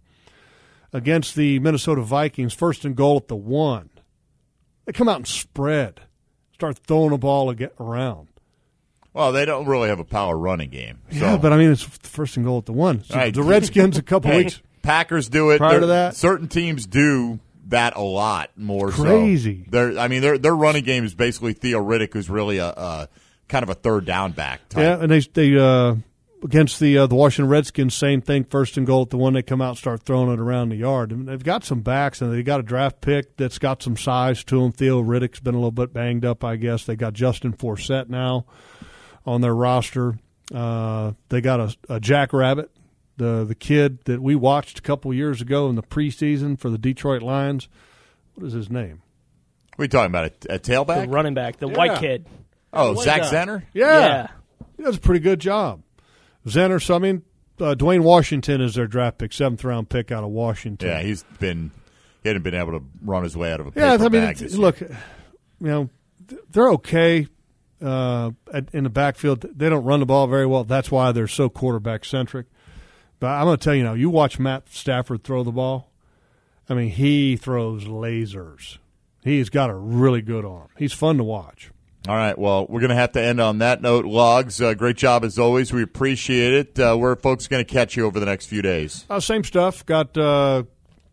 Against the Minnesota Vikings, first and goal at the one. They come out and spread, start throwing the ball ag- around. Well, they don't really have a power running game. So. Yeah, but I mean, it's first and goal at the one. So Right. the Redskins a couple Hey, weeks Packers do it. prior to They're- that. Certain teams do that a lot more. Crazy. So. They're, I mean, their their running game is basically Theo Riddick, who's really a, a kind of a third down back type. Yeah, and they they uh, against the uh, the Washington Redskins, same thing. First and goal at the one, they come out and start throwing it around the yard. And they've got some backs, and they got a draft pick that's got some size to him. Theo Riddick's been a little bit banged up, I guess. They got Justin Forsett now on their roster. Uh, they got a, a Jackrabbit, the the kid that we watched a couple years ago in the preseason for the Detroit Lions. What is his name? What are you talking about? A, a tailback? The running back, the Yeah. white kid. Oh, White Zach guy. Zenner? Yeah. Yeah. He does a pretty good job. Zenner, so I mean, uh, Dwayne Washington is their draft pick, seventh round pick out of Washington. Yeah, he's been he hadn't been able to run his way out of a paper Yeah, I mean, bag it's- this look, you know, th- they're okay uh, at, in the backfield. They don't run the ball very well. That's why they're so quarterback centric. But I'm going to tell you now, you watch Matt Stafford throw the ball. I mean, he throws lasers. He's got a really good arm. He's fun to watch. All right, well, we're going to have to end on that note. Logs, uh, great job as always. We appreciate it. Uh, where are folks going to catch you over the next few days? Uh, same stuff. Got uh,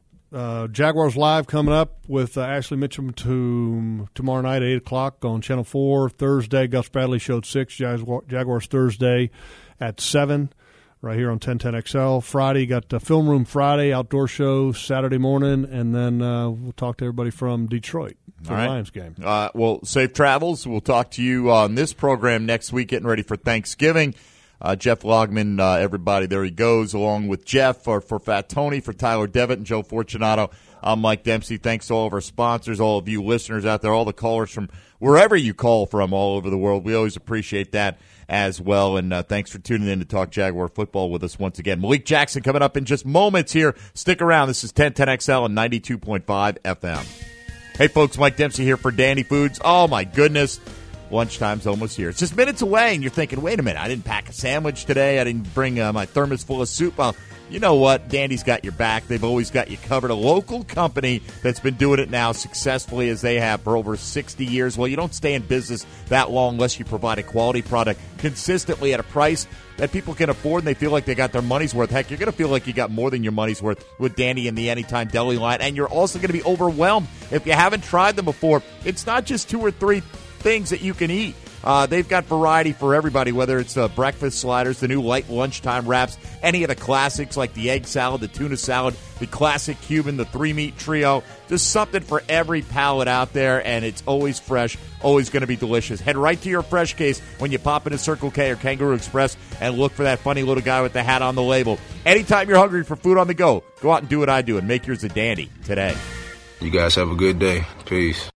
uh, Jaguars Live coming up with uh, Ashley Mitchum to, tomorrow night at eight o'clock on Channel four. Thursday, Gus Bradley Show at six. Jaguars, Jaguars Thursday at seven. Right here on ten ten X L. Friday, got uh, Film Room Friday, outdoor show Saturday morning, and then uh, we'll talk to everybody from Detroit for All the right. Lions game. Uh, well, safe travels. We'll talk to you on this program next week, getting ready for Thanksgiving. Uh, Jeff Logman, uh, everybody, there he goes, along with Jeff, or for Fat Tony, for Tyler Devitt and Joe Fortunato. I'm Mike Dempsey. Thanks to all of our sponsors, all of you listeners out there, all the callers from wherever you call from all over the world. We always appreciate that as well. And uh, thanks for tuning in to talk Jaguar football with us once again. Malik Jackson coming up in just moments here. Stick around. This is ten ten X L and ninety-two point five F M. Hey, folks, Mike Dempsey here for Dandy Foods. Oh, my goodness. Lunchtime's almost here. It's just minutes away, and you're thinking, wait a minute, I didn't pack a sandwich today. I didn't bring uh, my thermos full of soup. Well, you know what? Dandy's got your back. They've always got you covered. A local company that's been doing it now successfully as they have for over sixty years. Well, you don't stay in business that long unless you provide a quality product consistently at a price that people can afford and they feel like they got their money's worth. Heck, you're going to feel like you got more than your money's worth with Dandy and the Anytime Deli line, and you're also going to be overwhelmed if you haven't tried them before. It's not just two or three things that you can eat. Uh, they've got variety for everybody, whether it's uh, breakfast sliders, the new light lunchtime wraps, any of the classics like the egg salad, the tuna salad, the classic Cuban, the three-meat trio. Just something for every palate out there, and it's always fresh, always going to be delicious. Head right to your fresh case when you pop into Circle K or Kangaroo Express and look for that funny little guy with the hat on the label. Anytime you're hungry for food on the go, go out and do what I do and make yours a dandy today. You guys have a good day. Peace.